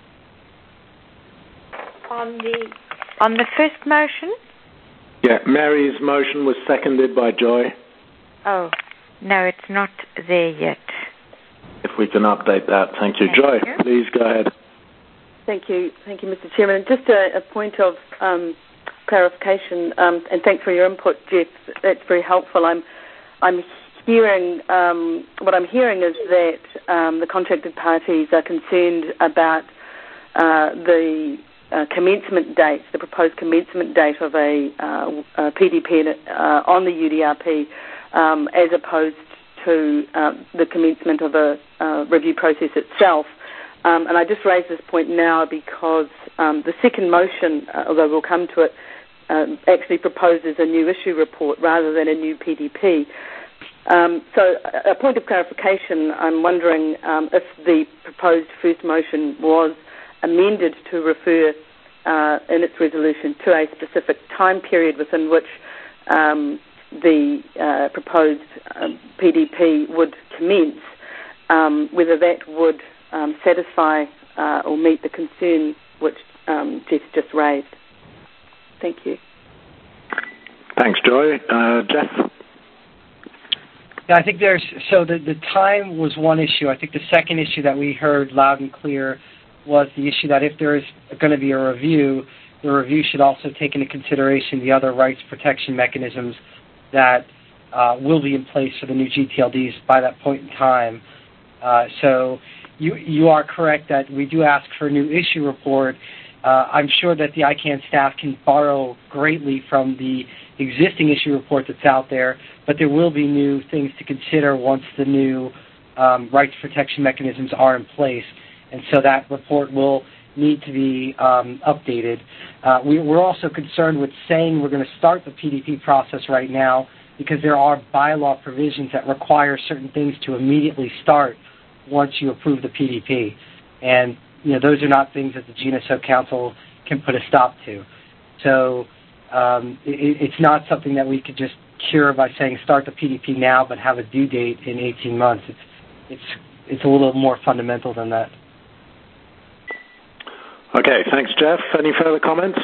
On the on the first motion? Yeah, Mary's motion was seconded by Joy. Oh, no, it's not there yet. If we can update that. Thank you. Thank Joy, you. Please go ahead. Thank you. Thank you, Mister Chairman. Just a, a point of um, clarification, um, and thanks for your input, Jeff. That's very helpful. I'm I'm hearing, um, what I'm hearing is that um, the contracted parties are concerned about uh, the uh, commencement date, the proposed commencement date of a, uh, a P D P uh, on the U D R P, um, as opposed to uh, the commencement of a uh, review process itself. Um, and I just raise this point now because um, the second motion, uh, although we'll come to it, um, actually proposes a new issue report rather than a new P D P. Um, so a point of clarification, I'm wondering um, if the proposed first motion was amended to refer uh, in its resolution to a specific time period within which um, the uh, proposed um, P D P would commence, um, whether that would um, satisfy uh, or meet the concern which um, Jeff just raised. Thank you. Thanks, Joy. Uh, Jeff? Yeah, I think there's, so the, the time was one issue. I think the second issue that we heard loud and clear was the issue that if there is going to be a review, the review should also take into consideration the other rights protection mechanisms that uh, will be in place for the new G T L Ds by that point in time. Uh, so you you are correct that we do ask for a new issue report. Uh, I'm sure that the I CANN staff can borrow greatly from the existing issue report that's out there, but there will be new things to consider once the new um, rights protection mechanisms are in place. And so that report will need to be um, updated. Uh, we, we're also concerned with saying we're going to start the P D P process right now because there are bylaw provisions that require certain things to immediately start once you approve the P D P. And you know, those are not things that the G N S O Council can put a stop to. So um, it, it's not something that we could just cure by saying start the P D P now but have a due date in eighteen months. It's, it's, it's a little more fundamental than that. Okay, thanks, Jeff. Any further comments?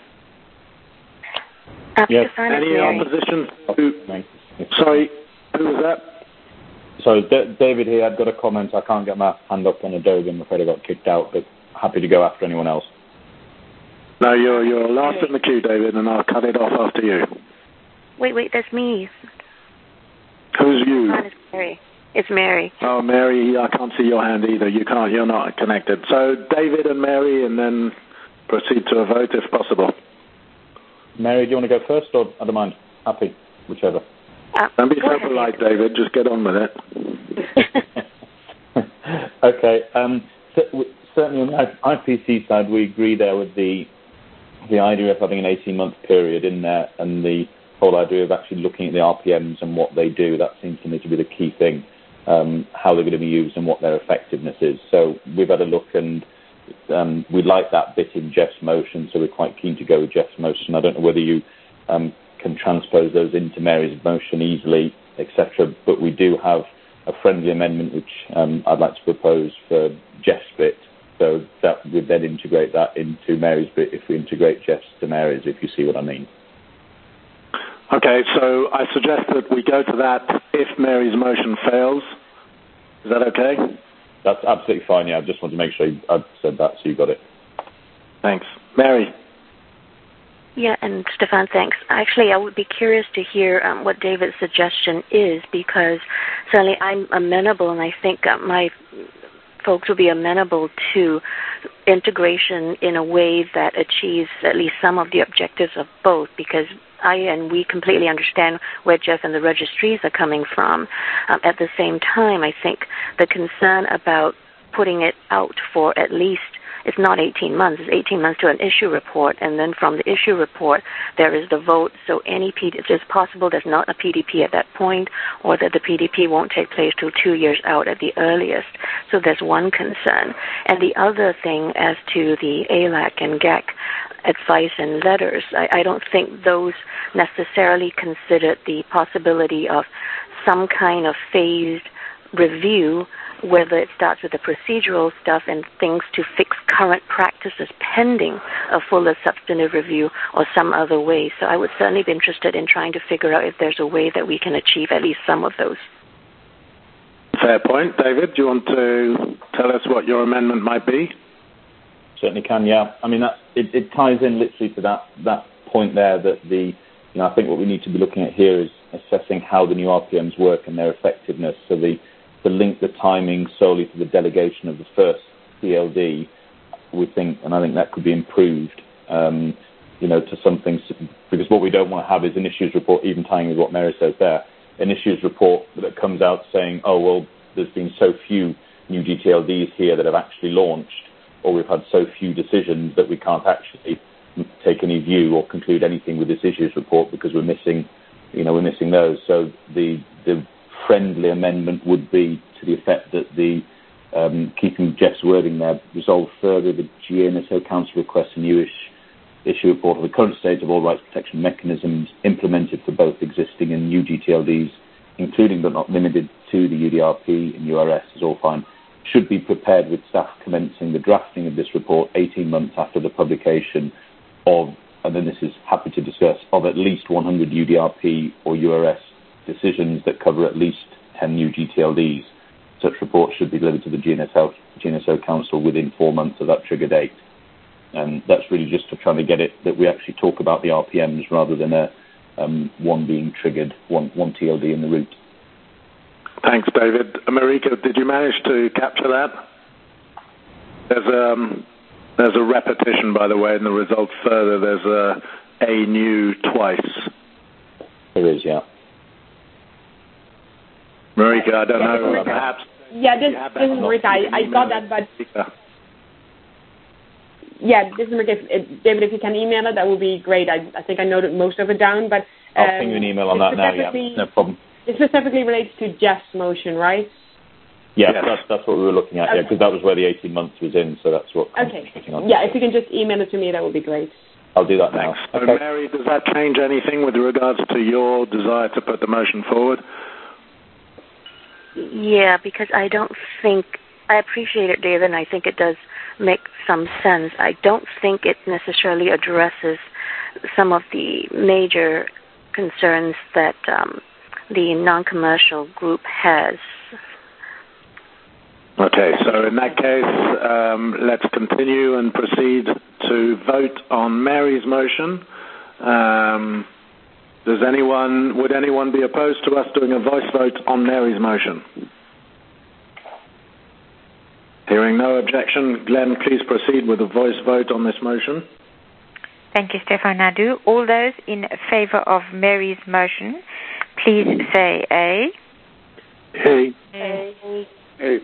Uh, yes. Any opposition to... Sorry, who was that? So, D- David here. I've got a comment. I can't get my hand up on Adobe. I'm afraid I got kicked out, but happy to go after anyone else. No, you're, you're last in the queue, David, and I'll cut it off after you. Wait, wait, that's me. Who's you? Mine is Mary. It's Mary. Oh, Mary, I can't see your hand either. You can't. You're not connected. So David and Mary, and then proceed to a vote if possible. Mary, do you want to go first, or I don't mind? Happy, whichever. Uh, Don't be so polite, David. Just get on with it. Okay. Um, so, certainly on the I P C side, we agree there with the the idea of having an eighteen-month period in there, and the whole idea of actually looking at the R P Ms and what they do. That seems to me to be the key thing, um, how they're going to be used and what their effectiveness is. So we've had a look, and um, we like that bit in Jeff's motion, so we're quite keen to go with Jeff's motion. I don't know whether you um, can transpose those into Mary's motion easily, et cetera, but we do have a friendly amendment which um, I'd like to propose for Jeff's bit, so that would then integrate that into Mary's bit if we integrate Jeff's to Mary's, if you see what I mean. Okay, so I suggest that we go to that if Mary's motion fails. Is that okay? That's absolutely fine, yeah. I just want to make sure I've said that so you got it. Thanks. Mary? Yeah, and Stefan, thanks. Actually, I would be curious to hear um, what David's suggestion is, because certainly I'm amenable, and I think uh, my folks will be amenable to integration in a way that achieves at least some of the objectives of both, because I and we completely understand where Jeff and the registries are coming from. Um, at the same time, I think the concern about putting it out for at least, it's not eighteen months, it's eighteen months to an issue report, and then from the issue report, there is the vote. So any P D P, it's possible there's not a P D P at that point, or that the P D P won't take place till two years out at the earliest. So there's one concern. And the other thing as to the A L A C and G A C advice and letters, I, I don't think those necessarily considered the possibility of some kind of phased review, whether it starts with the procedural stuff and things to fix current practices pending a fuller substantive review or some other way. So I would certainly be interested in trying to figure out if there's a way that we can achieve at least some of those. Fair point. David, do you want to tell us what your amendment might be? Certainly can, yeah. I mean, that, it, it ties in literally to that, that point there that the, you know, I think what we need to be looking at here is assessing how the new R P Ms work and their effectiveness. So the to link the timing solely to the delegation of the first P L D, we think, and I think that could be improved, um, you know, to something, because what we don't want to have is an issues report, even tying with what Mary says there, an issues report that comes out saying, oh, well, there's been so few new G T L Ds here that have actually launched, or we've had so few decisions that we can't actually take any view or conclude anything with this issues report because we're missing, you know, we're missing those. So the the friendly amendment would be to the effect that the, um, keeping Jeff's wording there, resolve further the G N S O Council requests a new ish, issue report of the current state of all rights protection mechanisms implemented for both existing and new G T L Ds, including but not limited to the U D R P and U R S, is all fine, should be prepared with staff commencing the drafting of this report eighteen months after the publication of, and then this is happy to discuss, of at least one hundred U D R P or U R S decisions that cover at least ten new G T L Ds. Such reports should be delivered to the G N S O, G N S O Council within four months of that trigger date. And that's really just to try to get it that we actually talk about the R P Ms rather than a um, one being triggered, one, one T L D in the route. Thanks, David. Marika, did you manage to capture that? There's a, um, there's a repetition, by the way, in the results further. There's a A new twice. There is, yeah. Marika, I don't yeah, know, Marika. perhaps... Yeah, this, this is Marika. I, I got that, but... Yeah, this is Marika. If, David, if you can email it, that would be great. I, I think I noted most of it down, but... Um, I'll ping you an email on that now, yeah. No problem. It specifically relates to Jeff's motion, right? Yeah, yes. that's that's what we were looking at, okay. Yeah, because that was where the eighteen months was in, so that's what... Okay. On. Yeah, if you can just email it to me, that would be great. I'll do that now. So, okay. Mary, does that change anything with regards to your desire to put the motion forward? Yeah, because I don't think, I appreciate it, David, and I think it does make some sense. I don't think it necessarily addresses some of the major concerns that um, the non-commercial group has. Okay, so in that case, um, let's continue and proceed to vote on Mary's motion. Um, does anyone, would anyone be opposed to us doing a voice vote on Mary's motion? Hearing no objection, Glenn, please proceed with a voice vote on this motion. Thank you, Stefan Nadeau. All those in favor of Mary's motion, please say A. A. A. A.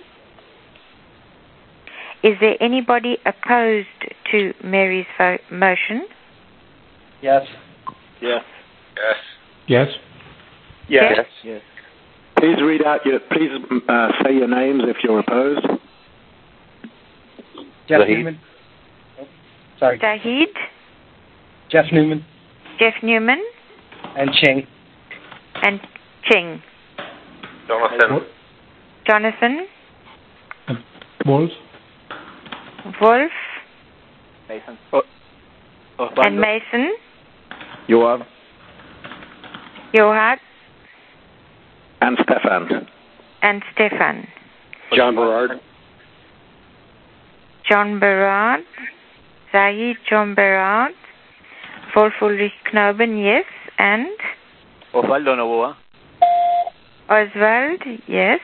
Is there anybody opposed to Mary's vo- motion? Yes. Yes. Yes. Yes. Yes. Yes. Yes. Please read out your. Please uh, say your names if you're opposed. Jeff Zahid. Newman. Oh, sorry. Zahid. Jeff Newman. Jeff Newman. And Ching. And Ching. Jonathan. Jonathan. Wolf. Wolf. Mason. Oh, and Mason. Yoav. Johan. And Stefan. And Stefan. John Berard. John Berard. Zahid John Berard. Wolf Ulrich Knoben, yes. And? Osvaldo Novoa. Oswald, yes.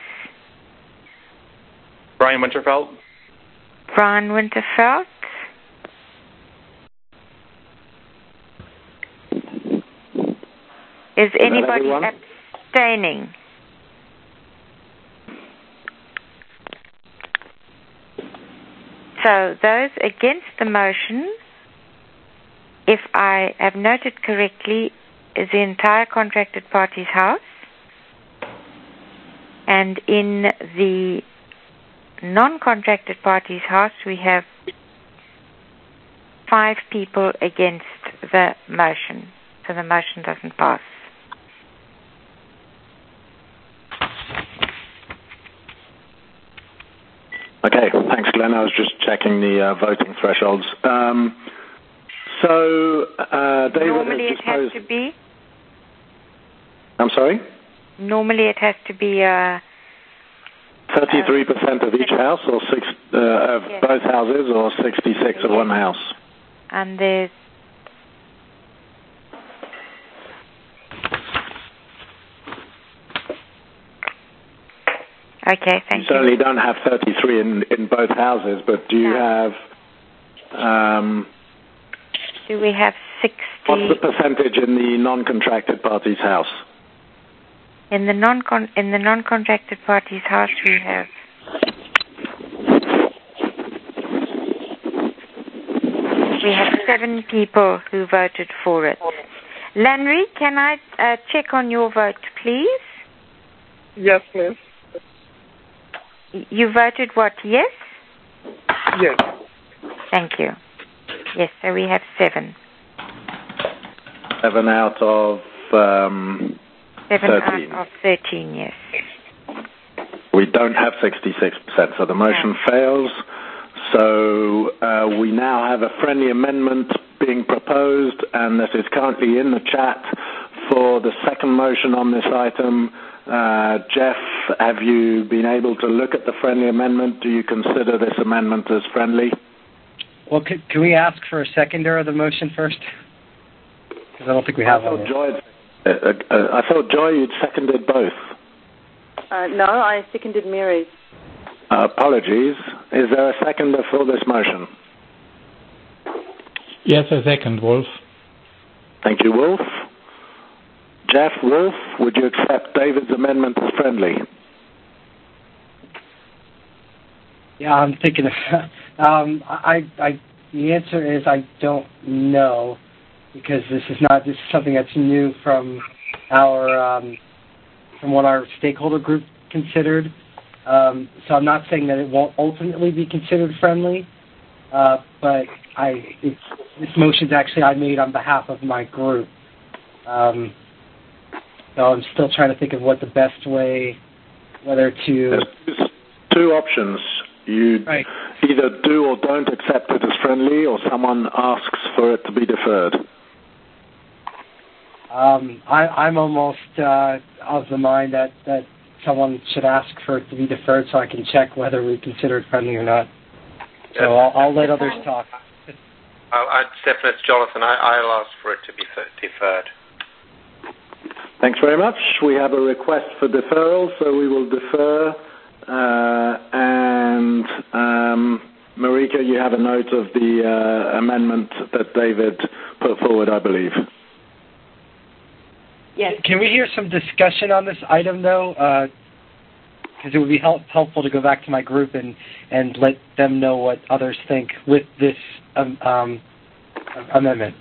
Brian Winterfeld. Brian Winterfeld. Is, Is anybody abstaining? So those against the motion, if I have noted correctly, is the entire contracted parties house. And in the non-contracted parties house, we have five people against the motion. So the motion doesn't pass. Okay, thanks, Glenn. I was just checking the uh, voting thresholds. Um, so, uh, David Normally has it has posed... to be... I'm sorry? Normally it has to be... Uh, thirty-three percent of each house, or six uh, of yes. both houses, or sixty-six yes. of one house? And there's... Okay, thank you. You certainly don't have thirty-three in, in both houses, but do you no. have... Um, do we have sixty... What's the percentage in the non-contracted parties house? In the non in the non-contracted parties house, we have we have seven people who voted for it. Lanry, can I uh, check on your vote, please? Yes, please. You voted what? Yes. Yes. Thank you. Yes, so we have seven. Seven out of. Um, Seven thirteen. out of thirteen, yes. We don't have sixty-six percent, so the motion no. fails. So uh, we now have a friendly amendment being proposed, and this is currently in the chat for the second motion on this item. Uh, Jeff, have you been able to look at the friendly amendment? Do you consider this amendment as friendly? Well, can, can we ask for a seconder of the motion first? Because I don't think we have I one. Joy, uh, uh, I thought, Joy, you'd seconded both. Uh, no, I seconded Mary's. Uh, apologies. Is there a seconder for this motion? Yes, a second, Wolf. Thank you, Wolf. Jeff, Wolf, would you accept David's amendment as friendly? Yeah, I'm thinking. Of, um, I, I, the answer is I don't know, because this is not this is something that's new from our um, from what our stakeholder group considered. Um, so I'm not saying that it won't ultimately be considered friendly, uh, but I it's, this motion's actually I made on behalf of my group. Um, so I'm still trying to think of what the best way, whether to. There's two options. You right. either do or don't accept it as friendly, or someone asks for it to be deferred. Um, I, I'm almost uh, of the mind that, that someone should ask for it to be deferred so I can check whether we consider it friendly or not. So yes. I'll, I'll let others talk. I'll, I'd Stephen, it's Jonathan. I, I'll ask for it to be deferred. Thanks very much. We have a request for deferral, so we will defer. Uh, and And um, Marika, you have a note of the uh, amendment that David put forward, I believe. Yes. Can we hear some discussion on this item, though? Because uh, it would be help, helpful to go back to my group and, and let them know what others think with this um, um, amendment.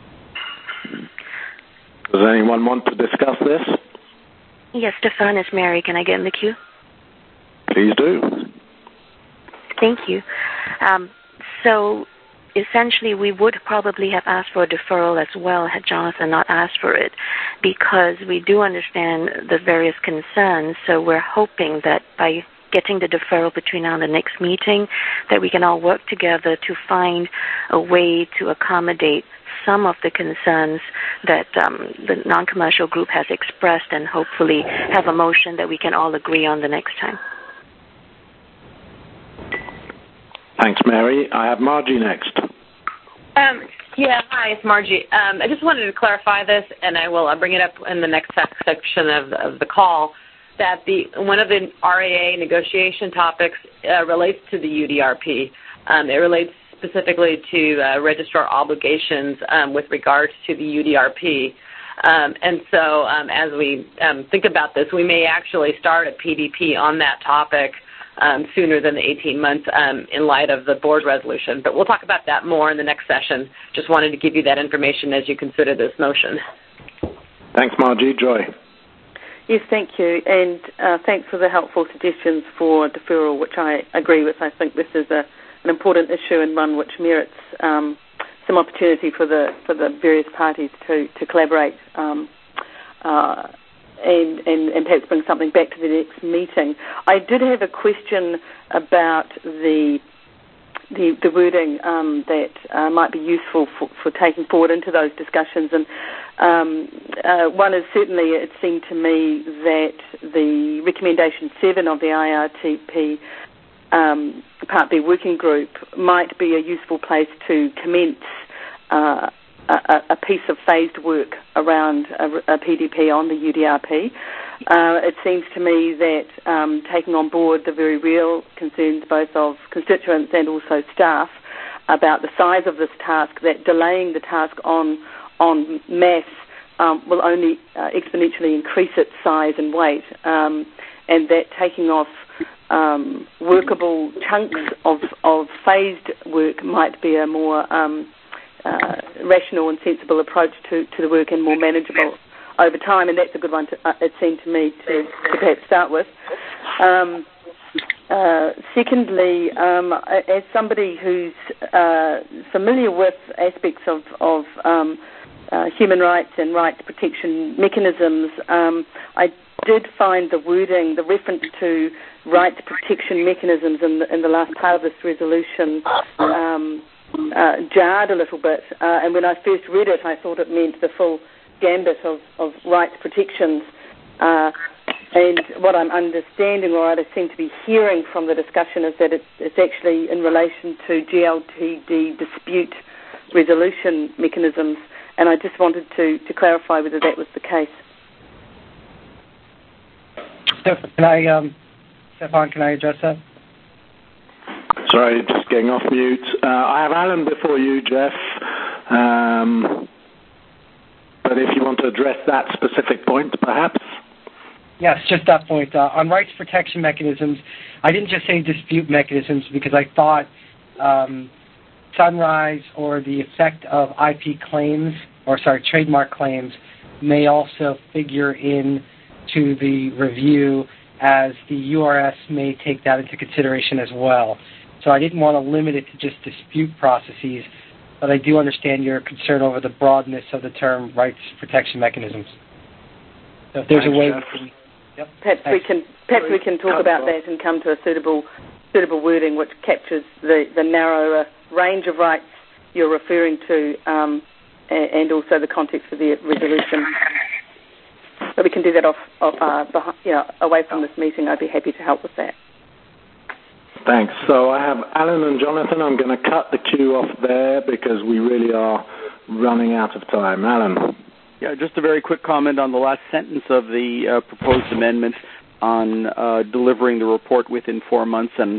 Does anyone want to discuss this? Yes, Stefan, it's Mary. Can I get in the queue? Please do. Thank you. Um, so essentially, we would probably have asked for a deferral as well had Jonathan not asked for it, because we do understand the various concerns. So we're hoping that by getting the deferral between now and the next meeting, that we can all work together to find a way to accommodate some of the concerns that um, the non-commercial group has expressed, and hopefully have a motion that we can all agree on the next time. Thanks, Mary. I have Margie next. Um, yeah, hi, it's Margie. Um, I just wanted to clarify this, and I will uh, bring it up in the next section of, of the call, that the one of the R A A negotiation topics uh, relates to the U D R P. Um, it relates specifically to uh, registrar obligations um, with regards to the U D R P. Um, and so um, as we um, think about this, we may actually start a P D P on that topic Um, sooner than the eighteen months um, in light of the board resolution. But we'll talk about that more in the next session. Just wanted to give you that information as you consider this motion. Thanks, Margie. Joy. Yes, thank you. And uh, thanks for the helpful suggestions for deferral, which I agree with. I think this is a, an important issue and one which merits um, some opportunity for the for the various parties to, to collaborate um, uh, And, and, and perhaps bring something back to the next meeting. I did have a question about the the, the wording um, that uh, might be useful for, for taking forward into those discussions. And um, uh, one is certainly, it seemed to me that the recommendation seven of the I R T P um, Part B working group might be a useful place to commence uh, A, a piece of phased work around a, a P D P on the U D R P. Uh, it seems to me that um, taking on board the very real concerns both of constituents and also staff about the size of this task, that delaying the task on on mass um, will only uh, exponentially increase its size and weight, um, and that taking off um, workable chunks of, of phased work might be a more um, Uh, rational and sensible approach to, to the work, and more manageable over time, and that's a good one to, uh, it seemed to me to, to perhaps start with. Um, uh, secondly, um, as somebody who's uh, familiar with aspects of, of um, uh, human rights and rights protection mechanisms, um, I did find the wording, the reference to rights protection mechanisms in the, in the last part of this resolution um, Uh, jarred a little bit, uh, and when I first read it, I thought it meant the full gambit of, of rights protections. Uh, and what I'm understanding, or I seem to be hearing from the discussion, is that it's, it's actually in relation to G L T D dispute resolution mechanisms, and I just wanted to, to clarify whether that was the case. Can I, um, Stefan, can I address that? Sorry, just getting off mute. Uh, I have Alan before you, Jeff. Um, but if you want to address that specific point, perhaps. Yes, just that point. Uh, on rights protection mechanisms, I didn't just say dispute mechanisms because I thought um, Sunrise or the effect of I P claims, or sorry, trademark claims, may also figure in to the review, as the U R S may take that into consideration as well. So I didn't want to limit it to just dispute processes, but I do understand your concern over the broadness of the term rights protection mechanisms. So if there's Thanks, a way Jeff. we can, yep. Perhaps we can perhaps we can talk about that and come to a suitable suitable wording which captures the, the narrower range of rights you're referring to, um, and also the context of the resolution. But we can do that off, off uh, behind, you know, away from this meeting. I'd be happy to help with that. Thanks. So I have Alan and Jonathan. I'm going to cut the queue off there because we really are running out of time. Alan. Yeah, just a very quick comment on the last sentence of the uh, proposed amendment on uh, delivering the report within four months. And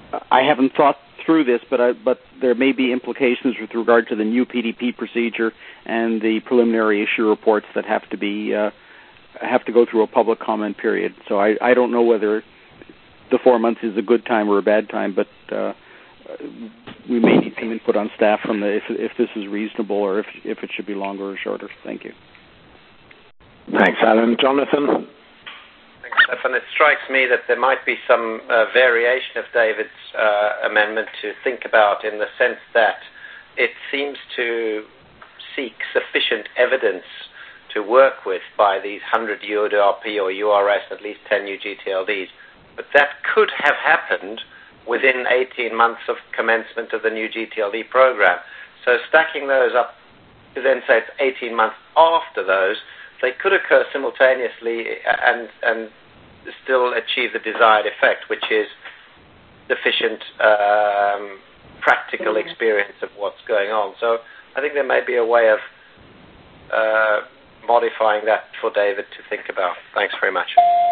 I haven't thought through this, but I, but there may be implications with regard to the new P D P procedure and the preliminary issue reports that have to be uh, have to go through a public comment period. So I, I don't know whether the four months is a good time or a bad time, but uh, we may need some input on staff from the if if this is reasonable or if if it should be longer or shorter. Thank you. Thanks, Alan. Jonathan? Thanks, Stefan. It strikes me that there might be some uh, variation of David's uh, amendment to think about, in the sense that it seems to seek sufficient evidence to work with by these one hundred U D R P or U R S, at least ten U G T L Ds. But that could have happened within eighteen months of commencement of the new G T L D program. So stacking those up to then say it's eighteen months after those, they could occur simultaneously and, and still achieve the desired effect, which is sufficient um, practical experience of what's going on. So I think there may be a way of uh, modifying that for David to think about. Thanks very much.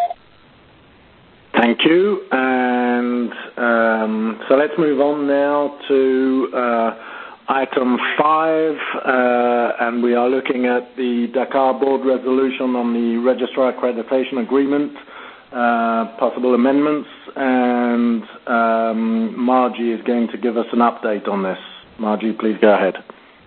Thank you. And um, so let's move on now to uh, item five, uh, and we are looking at the Dakar Board resolution on the Registrar Accreditation Agreement, uh, possible amendments, and um, Margie is going to give us an update on this. Margie, please go ahead.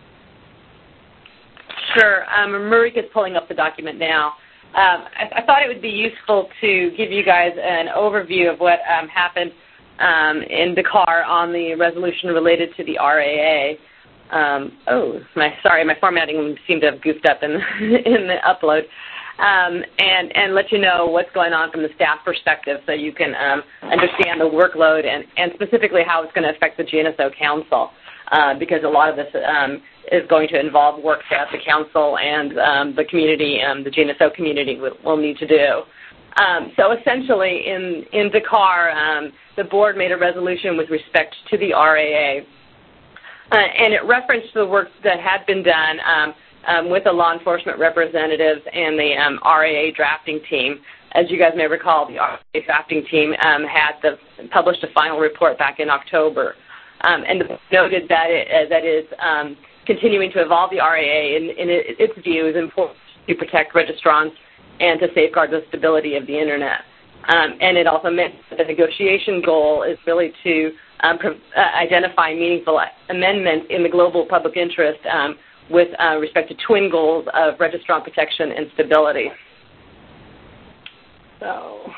Sure. Um, Marika is pulling up the document now. Um, I, I thought it would be useful to give you guys an overview of what um, happened um, in Dakar on the resolution related to the R A A. Um, oh, my sorry, my formatting seemed to have goofed up in in the upload, um, and and let you know what's going on from the staff perspective, so you can um, understand the workload and, and specifically how it's going to affect the G N S O Council, uh, because a lot of this um, is going to involve work that the council and um, the community, um, the G N S O community, will, will need to do. Um, so essentially, in in Dakar, um, the board made a resolution with respect to the R A A. Uh, and it referenced the work that had been done um, um, with the law enforcement representatives and the um, R A A drafting team. As you guys may recall, the R A A drafting team um, had the, published a final report back in October, um, and noted that it, uh, that is um, continuing to evolve the R A A, and in its view is important to protect registrants and to safeguard the stability of the Internet. Um, and it also meant that the negotiation goal is really to Um, pro- uh, identify meaningful amendments in the global public interest um, with uh, respect to twin goals of registrant protection and stability. So,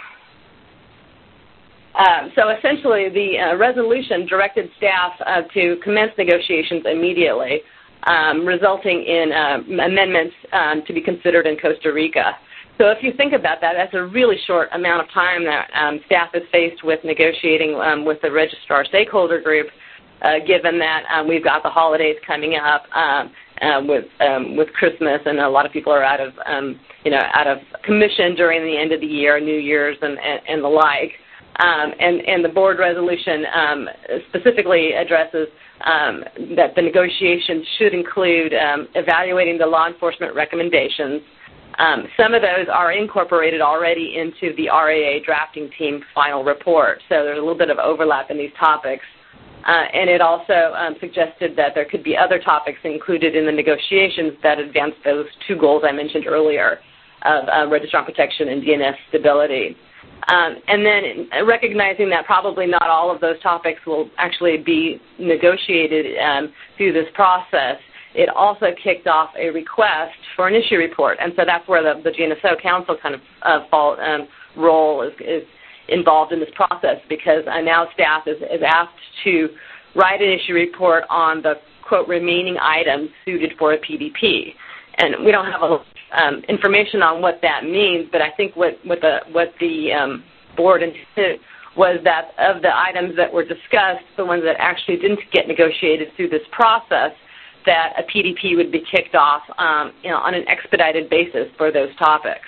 um, so essentially, the uh, resolution directed staff uh, to commence negotiations immediately, um, resulting in uh, amendments um, to be considered in Costa Rica. So if you think about that, that's a really short amount of time that um, staff is faced with negotiating um, with the registrar stakeholder group, uh, given that um, we've got the holidays coming up um, uh, with um, with Christmas, and a lot of people are out of um, you know out of commission during the end of the year, New Year's, and, and, and the like. Um, and, and the board resolution um, specifically addresses um, that the negotiations should include um, evaluating the law enforcement recommendations. Um, some of those are incorporated already into the R A A drafting team final report, so there's a little bit of overlap in these topics. Uh, and it also um, suggested that there could be other topics included in the negotiations that advance those two goals I mentioned earlier of uh, registrant protection and D N S stability. Um, and then recognizing that probably not all of those topics will actually be negotiated um, through this process, it also kicked off a request for an issue report, and so that's where the, the G N S O Council kind of uh, fall, um, role is, is involved in this process, because uh, now staff is, is asked to write an issue report on the, quote, remaining items suited for a P D P. And we don't have a, um, information on what that means, but I think what, what the, what the um, board intended was that of the items that were discussed, the ones that actually didn't get negotiated through this process, that a P D P would be kicked off um, you know, on an expedited basis for those topics.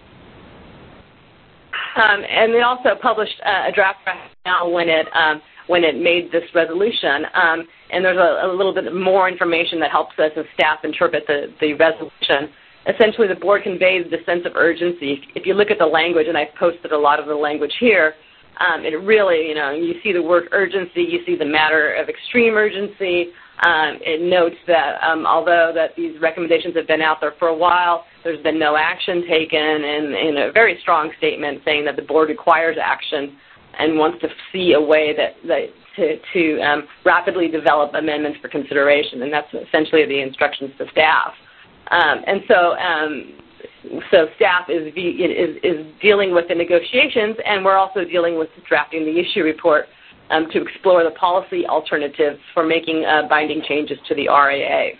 Um, and they also published uh, a draft rationale when it um, when it made this resolution. Um, and there's a, a little bit more information that helps us as staff interpret the, the resolution. Essentially, the board conveys the sense of urgency. If you look at the language, and I've posted a lot of the language here, Um, it really, you know, you see the word urgency, you see the matter of extreme urgency. Um, it notes that um, although that these recommendations have been out there for a while, there's been no action taken, and in a very strong statement saying that the board requires action and wants to see a way that, that to, to um, rapidly develop amendments for consideration, and that's essentially the instructions to staff. Um, and so, um, so staff is, is is dealing with the negotiations, and we're also dealing with drafting the issue report um, to explore the policy alternatives for making uh, binding changes to the R A A.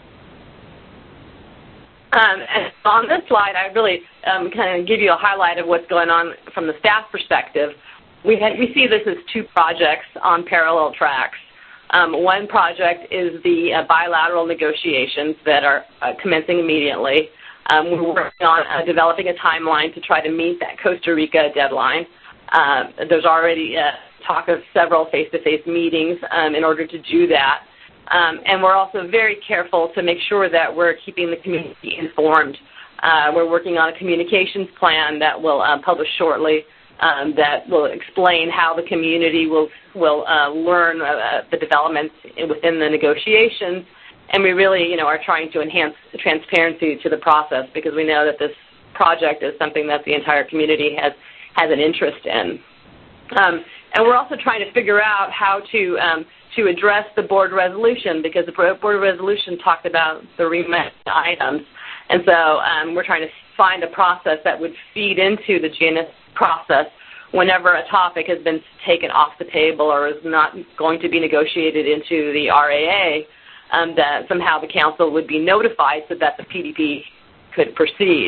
Um, and on this slide, I really um, kind of give you a highlight of what's going on from the staff perspective. We, had, we see this as two projects on parallel tracks. Um, one project is the uh, bilateral negotiations that are uh, commencing immediately. Um, we're working on uh, developing a timeline to try to meet that Costa Rica deadline. Uh, there's already uh, talk of several face-to-face meetings um, in order to do that. Um, and we're also very careful to make sure that we're keeping the community informed. Uh, we're working on a communications plan that will uh, publish shortly um, that will explain how the community will, will uh, learn uh, the developments within the negotiations. And we really, you know, are trying to enhance the transparency to the process because we know that this project is something that the entire community has, has an interest in. Um, and we're also trying to figure out how to um, to address the board resolution because the board resolution talked about the remit items. And so um, we're trying to find a process that would feed into the G N S process whenever a topic has been taken off the table or is not going to be negotiated into the R A A. Um, that somehow the council would be notified so that the P D P could proceed.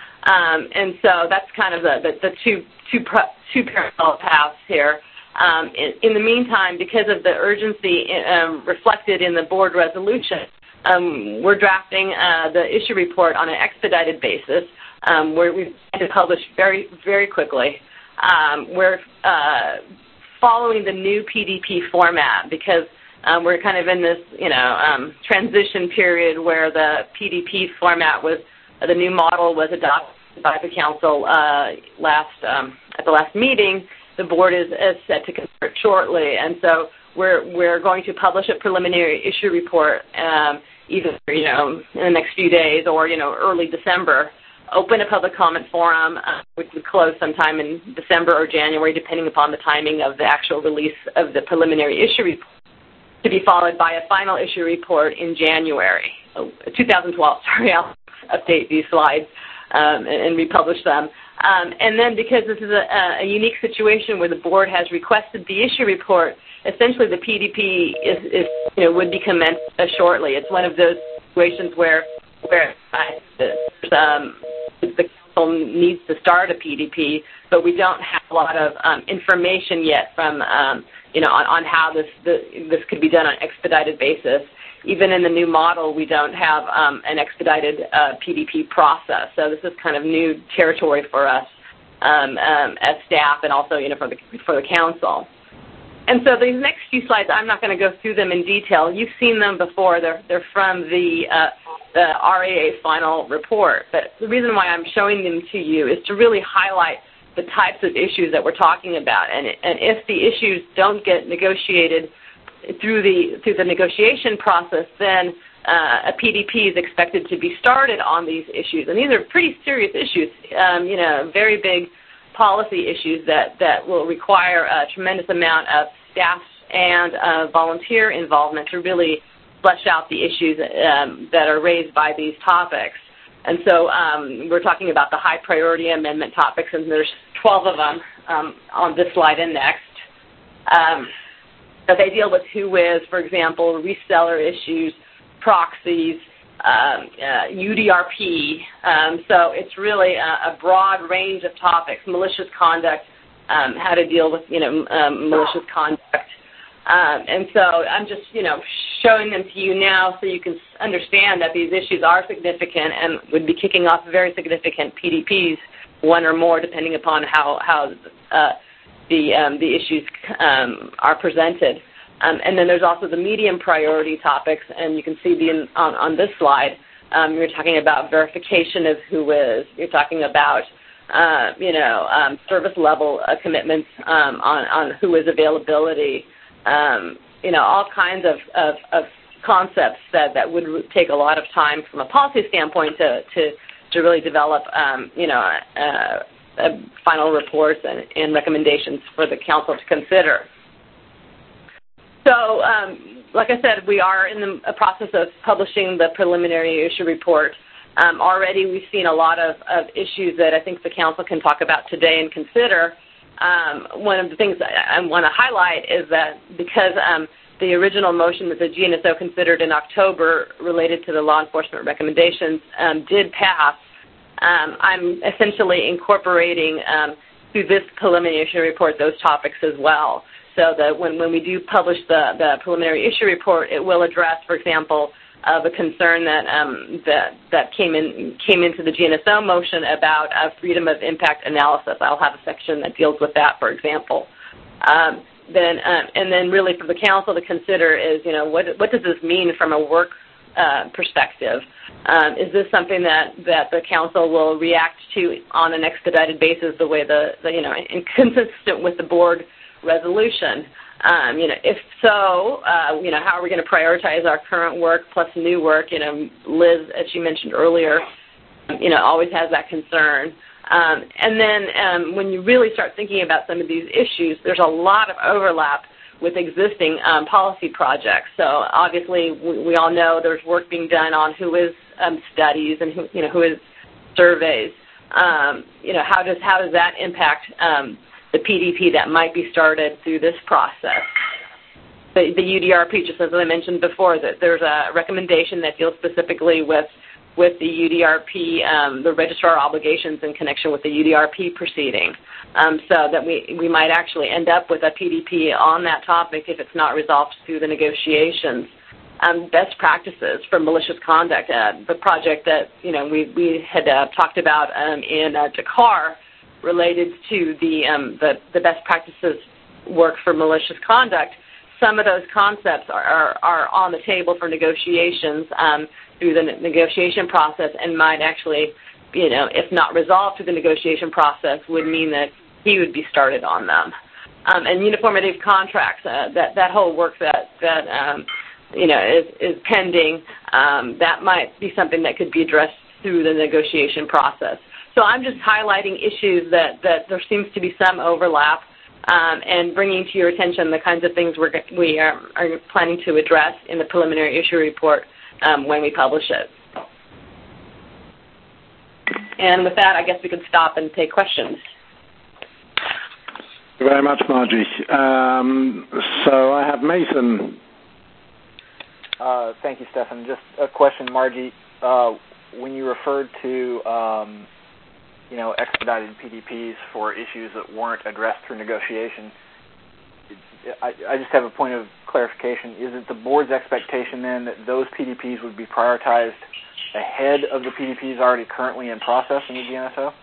Um, and so that's kind of the, the, the two, two, pro- two parallel paths here. Um, in, in the meantime, because of the urgency um, reflected in the board resolution, um, we're drafting uh, the issue report on an expedited basis um, where we plan to publish very, very quickly. Um, we're uh, following the new P D P format because Um, we're kind of in this, you know, um, transition period where the P D P format was, uh, the new model was adopted by the council uh, last um, at the last meeting. The board is, is set to convert shortly, and so we're we're going to publish a preliminary issue report um, either, you know, in the next few days or, you know, early December. Open a public comment forum, uh, which would close sometime in December or January, depending upon the timing of the actual release of the preliminary issue report, to be followed by a final issue report in January, oh, twenty twelve. Sorry, I'll update these slides um, and, and republish them. Um, and then because this is a, a unique situation where the board has requested the issue report, essentially the P D P is, is you know, would be commenced uh, shortly. It's one of those situations where, where uh, um, the council needs to start a P D P, but we don't have a lot of um, information yet from um, you know, on, on how this, this this could be done on an expedited basis. Even in the new model, we don't have um, an expedited uh, P D P process. So this is kind of new territory for us um, um, as staff and also, you know, for the for the council. And so these next few slides, I'm not going to go through them in detail. You've seen them before. They're they're from the uh, the R A A final report. But the reason why I'm showing them to you is to really highlight the types of issues that we're talking about, and, and if the issues don't get negotiated through the through the negotiation process, then uh, a P D P is expected to be started on these issues, and these are pretty serious issues. Um, you know, very big policy issues that that will require a tremendous amount of staff and uh, volunteer involvement to really flesh out the issues um, that are raised by these topics. And so um, we're talking about the high priority amendment topics, and there's twelve of them um, on this slide and next. Um, so they deal with who is, for example, reseller issues, proxies, um, uh, U D R P. Um, so it's really a, a broad range of topics, malicious conduct, um, how to deal with, you know, um, malicious conduct. Um, and so I'm just, you know, showing them to you now so you can understand that these issues are significant and would be kicking off very significant P D Ps, one or more, depending upon how how uh, the um, the issues um, are presented. Um, and then there's also the medium priority topics, and you can see the on, on this slide. Um, you're talking about verification of who is. You're talking about uh, you know, um, service level uh, commitments um, on, on who is availability, um, you know, all kinds of, of, of concepts that, that would take a lot of time from a policy standpoint to, to, to really develop, um, you know, uh, uh, final reports and, and recommendations for the council to consider. So, um, like I said, we are in the process of publishing the preliminary issue report. Um, already we've seen a lot of, of issues that I think the council can talk about today and consider. Um, one of the things I, I want to highlight is that because um, the original motion that the G N S O considered in October related to the law enforcement recommendations um, did pass, um, I'm essentially incorporating um, through this preliminary issue report those topics as well. So that when, when we do publish the, the preliminary issue report, it will address, for example, uh, the concern that um, that that came in came into the G N S O motion about uh, freedom of impact analysis. I'll have a section that deals with that, for example. Um, then um, and then really for the council to consider is, you know, what what does this mean from a work uh, perspective? Um, is this something that, that the council will react to on an expedited basis, the way the, the you know, consistent with the board resolution? Um, you know, if so, uh, you know, how are we going to prioritize our current work plus new work? You know, Liz, as you mentioned earlier, you know, always has that concern. Um, and then um, when you really start thinking about some of these issues, there's a lot of overlap with existing um, policy projects. So obviously, we, we all know there's work being done on who is um, studies and who, you know, who is surveys. Um, you know, how does how does that impact um, the P D P that might be started through this process? The, the U D R P, just as I mentioned before, that there's a recommendation that deals specifically with with the U D R P, um, the registrar obligations in connection with the U D R P proceeding, um, so that we, we might actually end up with a P D P on that topic if it's not resolved through the negotiations. Um, best practices for malicious conduct, uh, the project that, you know, we, we had uh, talked about um, in uh, Dakar related to the, um, the, the best practices work for malicious conduct. Some of those concepts are, are, are on the table for negotiations um, through the negotiation process, and might actually, you know, if not resolved through the negotiation process, would mean that he would be started on them. Um, and uniformity of contracts, uh, that, that whole work that, that um, you know, is, is pending, um, that might be something that could be addressed through the negotiation process. So I'm just highlighting issues that, that there seems to be some overlap, um, and bringing to your attention the kinds of things we're, we are, are planning to address in the preliminary issue report um, when we publish it. And with that, I guess we could stop and take questions. Thank you very much, Margie. Um, so I have Mason. Uh, thank you, Stefan. Just a question, Margie. Uh, when you referred to, um, you know, expedited P D Ps for issues that weren't addressed through negotiation, I, I just have a point of clarification. Is it the board's expectation then that those P D Ps would be prioritized ahead of the P D Ps already currently in process in the G N S O?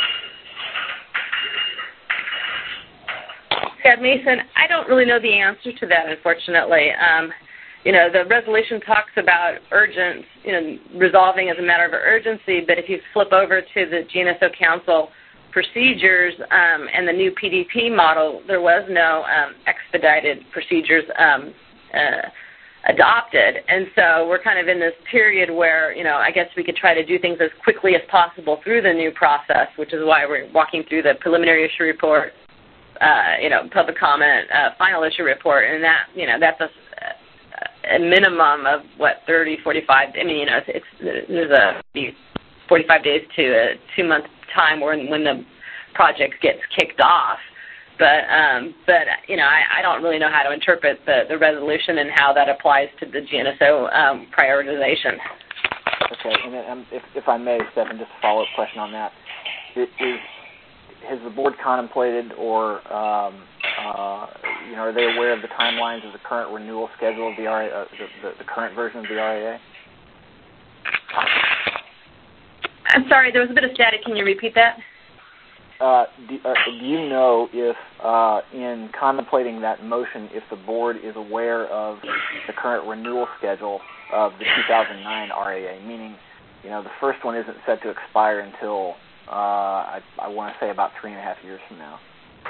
Yeah, Mason, I don't really know the answer to that, unfortunately. Um, you know, the resolution talks about urgent, you know, resolving as a matter of urgency, but if you flip over to the G N S O Council procedures um, and the new P D P model, there was no um, expedited procedures um, uh, adopted. And so we're kind of in this period where, you know, I guess we could try to do things as quickly as possible through the new process, which is why we're walking through the preliminary issue report, uh, you know, public comment, uh, final issue report, and that, you know, that's a, a minimum of, what, thirty, forty-five, I mean, you know, it's, it's there's a forty-five days to a two-month time when, when the project gets kicked off. But, um, but you know, I, I don't really know how to interpret the, the resolution and how that applies to the G N S O um, prioritization. Okay, and then, um, if, if I may, Stephan, just a follow-up question on that. Is, has the board contemplated or, um, uh, you know, are they aware of the timelines of the current renewal schedule of the, R A, uh, the, the, the current version of the R A A? I'm sorry, there was a bit of static. Can you repeat that? Uh, do, uh, do you know if, uh, in contemplating that motion, if the board is aware of the current renewal schedule of the two thousand nine R A A, meaning, you know, the first one isn't set to expire until uh, I, I want to say about three and a half years from now.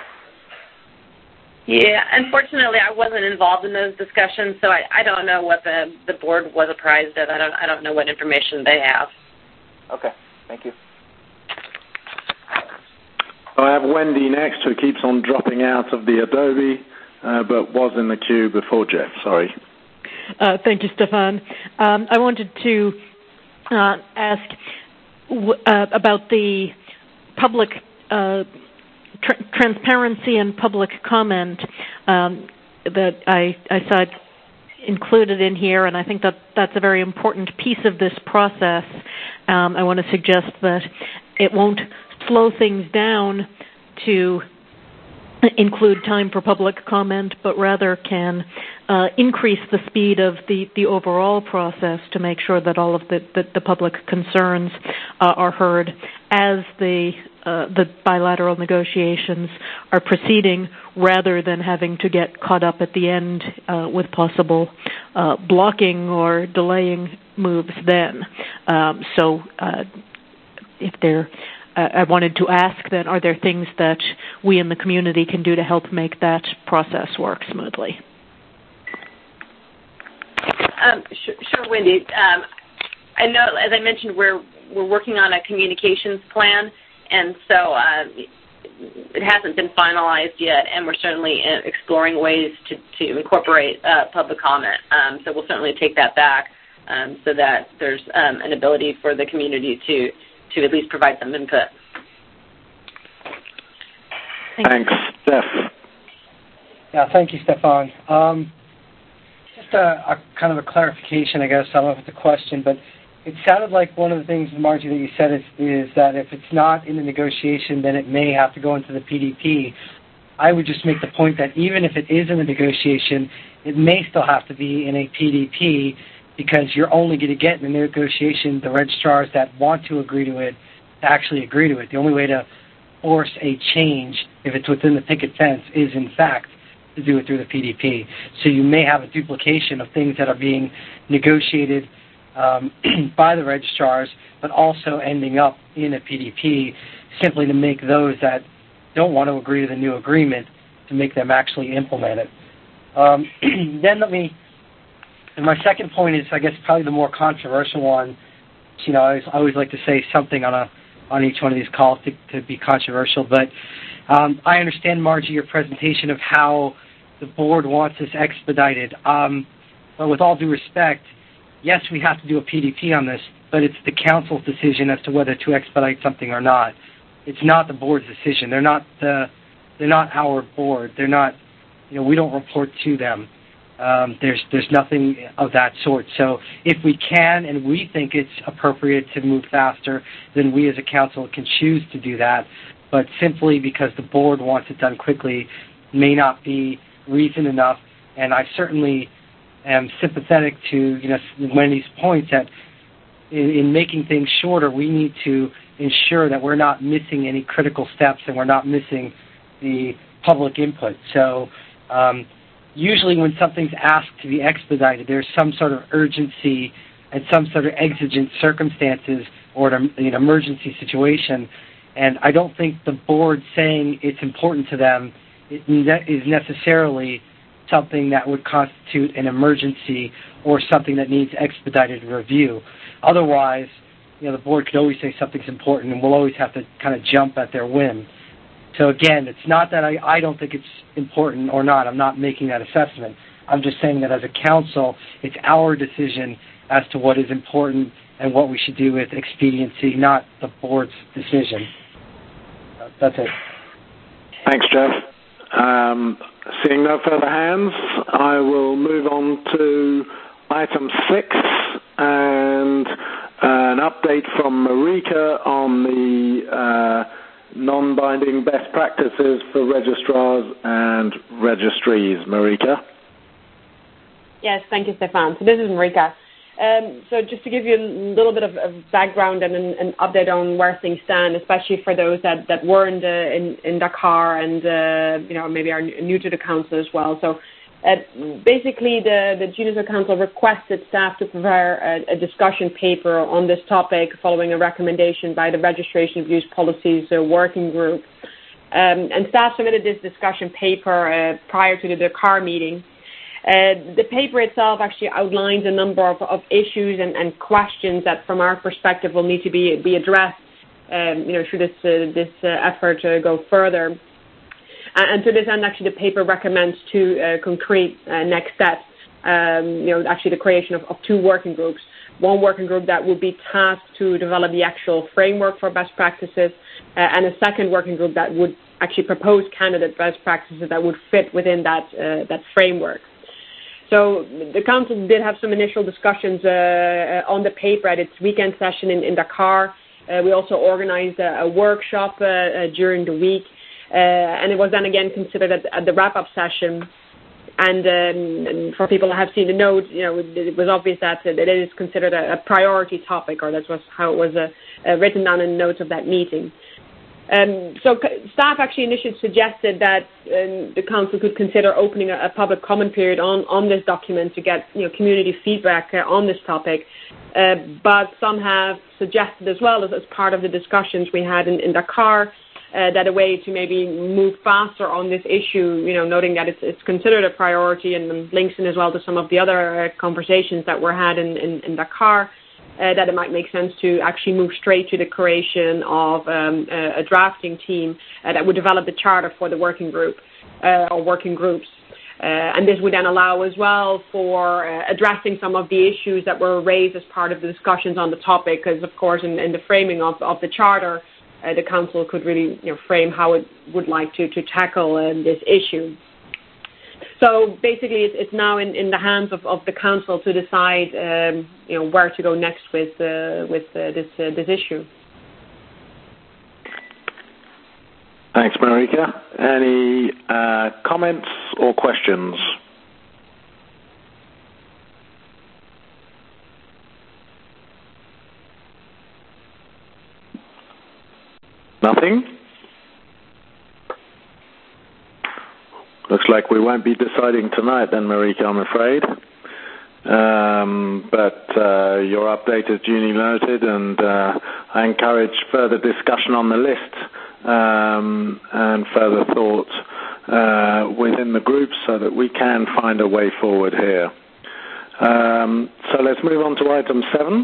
Yeah, unfortunately, I wasn't involved in those discussions, so I, I don't know what the the board was apprised of. I don't I don't know what information they have. Okay, thank you. I have Wendy next, who keeps on dropping out of the Adobe, uh, but was in the queue before Jeff. Sorry. Uh, thank you, Stefan. Um, I wanted to uh, ask w- uh, about the public uh, tr- transparency and public comment um, that I, I saw included in here, and I think that that's a very important piece of this process. Um, I want to suggest that it won't slow things down to include time for public comment, but rather can uh, increase the speed of the, the overall process to make sure that all of the, the, the public concerns uh, are heard as the uh, the bilateral negotiations are proceeding, rather than having to get caught up at the end uh, with possible uh, blocking or delaying moves then. Um, so uh, if there Uh, I wanted to ask then, are there things that we in the community can do to help make that process work smoothly? Um, sure, sure, Wendy. Um, I know, as I mentioned, we're we're working on a communications plan, and so uh, it hasn't been finalized yet, and we're certainly exploring ways to, to incorporate uh, public comment. Um, so we'll certainly take that back um, so that there's um, an ability for the community to to at least provide some input. Thanks, Steph. Yeah, thank you, Stefan. Um, just a, a kind of a clarification, I guess. I don't know if it's a question, but it sounded like one of the things, Margie, that you said is, is that if it's not in the negotiation, then it may have to go into the P D P. I would just make the point that even if it is in the negotiation, it may still have to be in a P D P, because you're only going to get in the negotiation the registrars that want to agree to it to actually agree to it. The only way to force a change, if it's within the picket fence, is in fact to do it through the P D P. So you may have a duplication of things that are being negotiated um, by the registrars, but also ending up in a P D P, simply to make those that don't want to agree to the new agreement, to make them actually implement it. Um, then let me... And my second point is, I guess, probably the more controversial one. You know, I always, I always like to say something on a on each one of these calls to, to be controversial. But um, I understand, Margie, your presentation of how the board wants this expedited. Um, but with all due respect, yes, we have to do a P D P on this, but it's the council's decision as to whether to expedite something or not. It's not the board's decision. They're not the they're not our board. They're not. You know, we don't report to them. Um, there's there's nothing of that sort. So if we can and we think it's appropriate to move faster, then we as a council can choose to do that. But simply because the board wants it done quickly may not be reason enough. And I certainly am sympathetic to, you know, Wendy's points that in, in making things shorter, we need to ensure that we're not missing any critical steps and we're not missing the public input. So um, usually when something's asked to be expedited, there's some sort of urgency and some sort of exigent circumstances or an, an emergency situation. And I don't think the board saying it's important to them is necessarily something that would constitute an emergency or something that needs expedited review. Otherwise, you know, the board could always say something's important, and we'll always have to kind of jump at their whim. So again, it's not that I, I don't think it's important or not. I'm not making that assessment. I'm just saying that as a council, it's our decision as to what is important and what we should do with expediency, not the board's decision. That's it. Thanks, Jeff. Um, seeing no further hands, I will move on to item six and uh, an update from Marika on the uh, non-binding best practices for registrars and registries. Marika? Yes, thank you, Stefan. So this is Marika. Um, so just to give you a little bit of, of background and an, an update on where things stand, especially for those that, that were in, the, in, in Dakar and uh, you know maybe are new to the council as well. So Uh, basically, the, the G N S O Council requested staff to prepare a, a discussion paper on this topic following a recommendation by the Registration of Use Policies uh, Working Group. Um, and staff submitted this discussion paper uh, prior to the Dakar meeting. Uh, the paper itself actually outlines a number of, of issues and, and questions that, from our perspective, will need to be, be addressed um, you know, should this, uh, this uh, effort uh, go further. And to this end, actually, the paper recommends two uh, concrete uh, next steps. Um, you know, actually, the creation of, of two working groups. One working group that would be tasked to develop the actual framework for best practices, uh, and a second working group that would actually propose candidate best practices that would fit within that uh, that framework. So the council did have some initial discussions uh, on the paper at its weekend session in, in Dakar. Uh, we also organized a, a workshop uh, uh, during the week. Uh, and it was then again considered at, at the wrap-up session. And, um, and for people who have seen the note, you know, it, it was obvious that, that it is considered a, a priority topic, or that was how it was uh, uh, written down in the notes of that meeting. Um, so c- staff actually initially suggested that um, the council could consider opening a, a public comment period on, on this document to get, you know, community feedback uh, on this topic. Uh, but some have suggested as well, as, as part of the discussions we had in, in Dakar, Uh, that a way to maybe move faster on this issue, you know, noting that it's, it's considered a priority, and links in as well to some of the other uh, conversations that were had in, in, in Dakar, uh, that it might make sense to actually move straight to the creation of um, a, a drafting team uh, that would develop the charter for the working group uh, or working groups. Uh, and this would then allow as well for uh, addressing some of the issues that were raised as part of the discussions on the topic, because, of course, in, in the framing of, of the charter, Uh, the council could really, you know, frame how it would like to, to tackle um, this issue. So basically, it's, it's now in, in the hands of, of the council to decide, um, you know, where to go next with uh, with uh, this uh, this issue. Thanks, Marika. Any uh, comments or questions? Nothing? Looks like we won't be deciding tonight then, Marika, I'm afraid. Um, but uh, your update is duly noted, and uh, I encourage further discussion on the list um, and further thought uh, within the group so that we can find a way forward here. Um, so let's move on to item seven.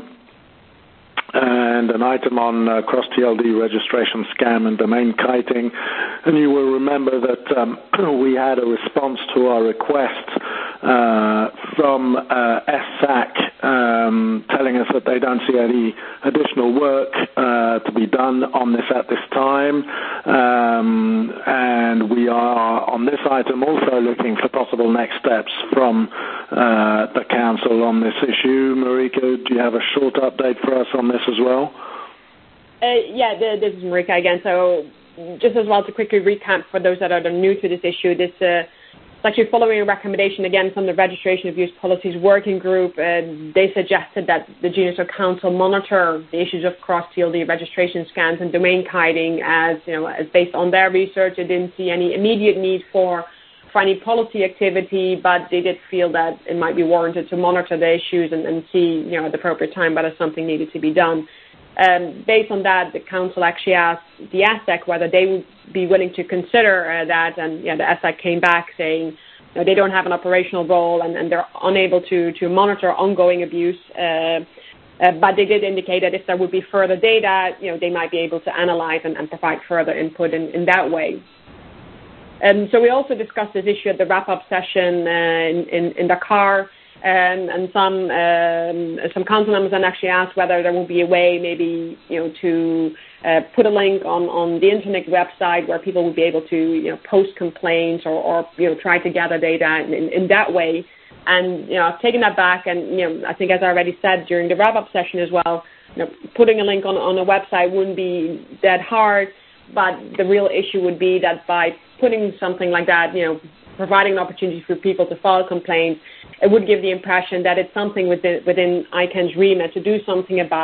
And an item on uh, cross-T L D registration scam and domain kiting. And you will remember that um, we had a response to our request uh, from uh, S S A C um, telling us that they don't see any additional work uh, to be done on this at this time. Um, and we are, on this item, also looking for possible next steps from uh, the Council on this issue. Marika, do you have a short update for us on this as well? Uh, yeah, this is Marika again. So just as well to quickly recap for those that are new to this issue, this uh, is actually following a recommendation again from the Registration of Use Policies Working Group. Uh, they suggested that the G N S O Council monitor the issues of cross-T L D registration scans and domain kiting, as you know, as based on their research, they didn't see any immediate need for for any policy activity, but they did feel that it might be warranted to monitor the issues and, and see, you know, at the appropriate time whether something needed to be done. Um, based on that, the council actually asked the S A C whether they would be willing to consider uh, that, and yeah, the S A C came back saying, you know, they don't have an operational role and, and they're unable to, to monitor ongoing abuse. Uh, uh, but they did indicate that if there would be further data, you know, they might be able to analyze and, and provide further input in, in that way. Um, so we also discussed this issue at the wrap-up session uh, in, in, in Dakar, um, and some um, some council members then actually asked whether there would be a way, maybe, you know, to uh, put a link on, on the internet website where people would be able to, you know, post complaints or, or you know, try to gather data in, in, in that way. And you know, I've taken that back, and you know, I think as I already said during the wrap-up session as well, you know, putting a link on on a website wouldn't be that hard. But the real issue would be that by putting something like that, you know, providing an opportunity for people to file complaints, it would give the impression that it's something within, within I CAN's remit to do something about,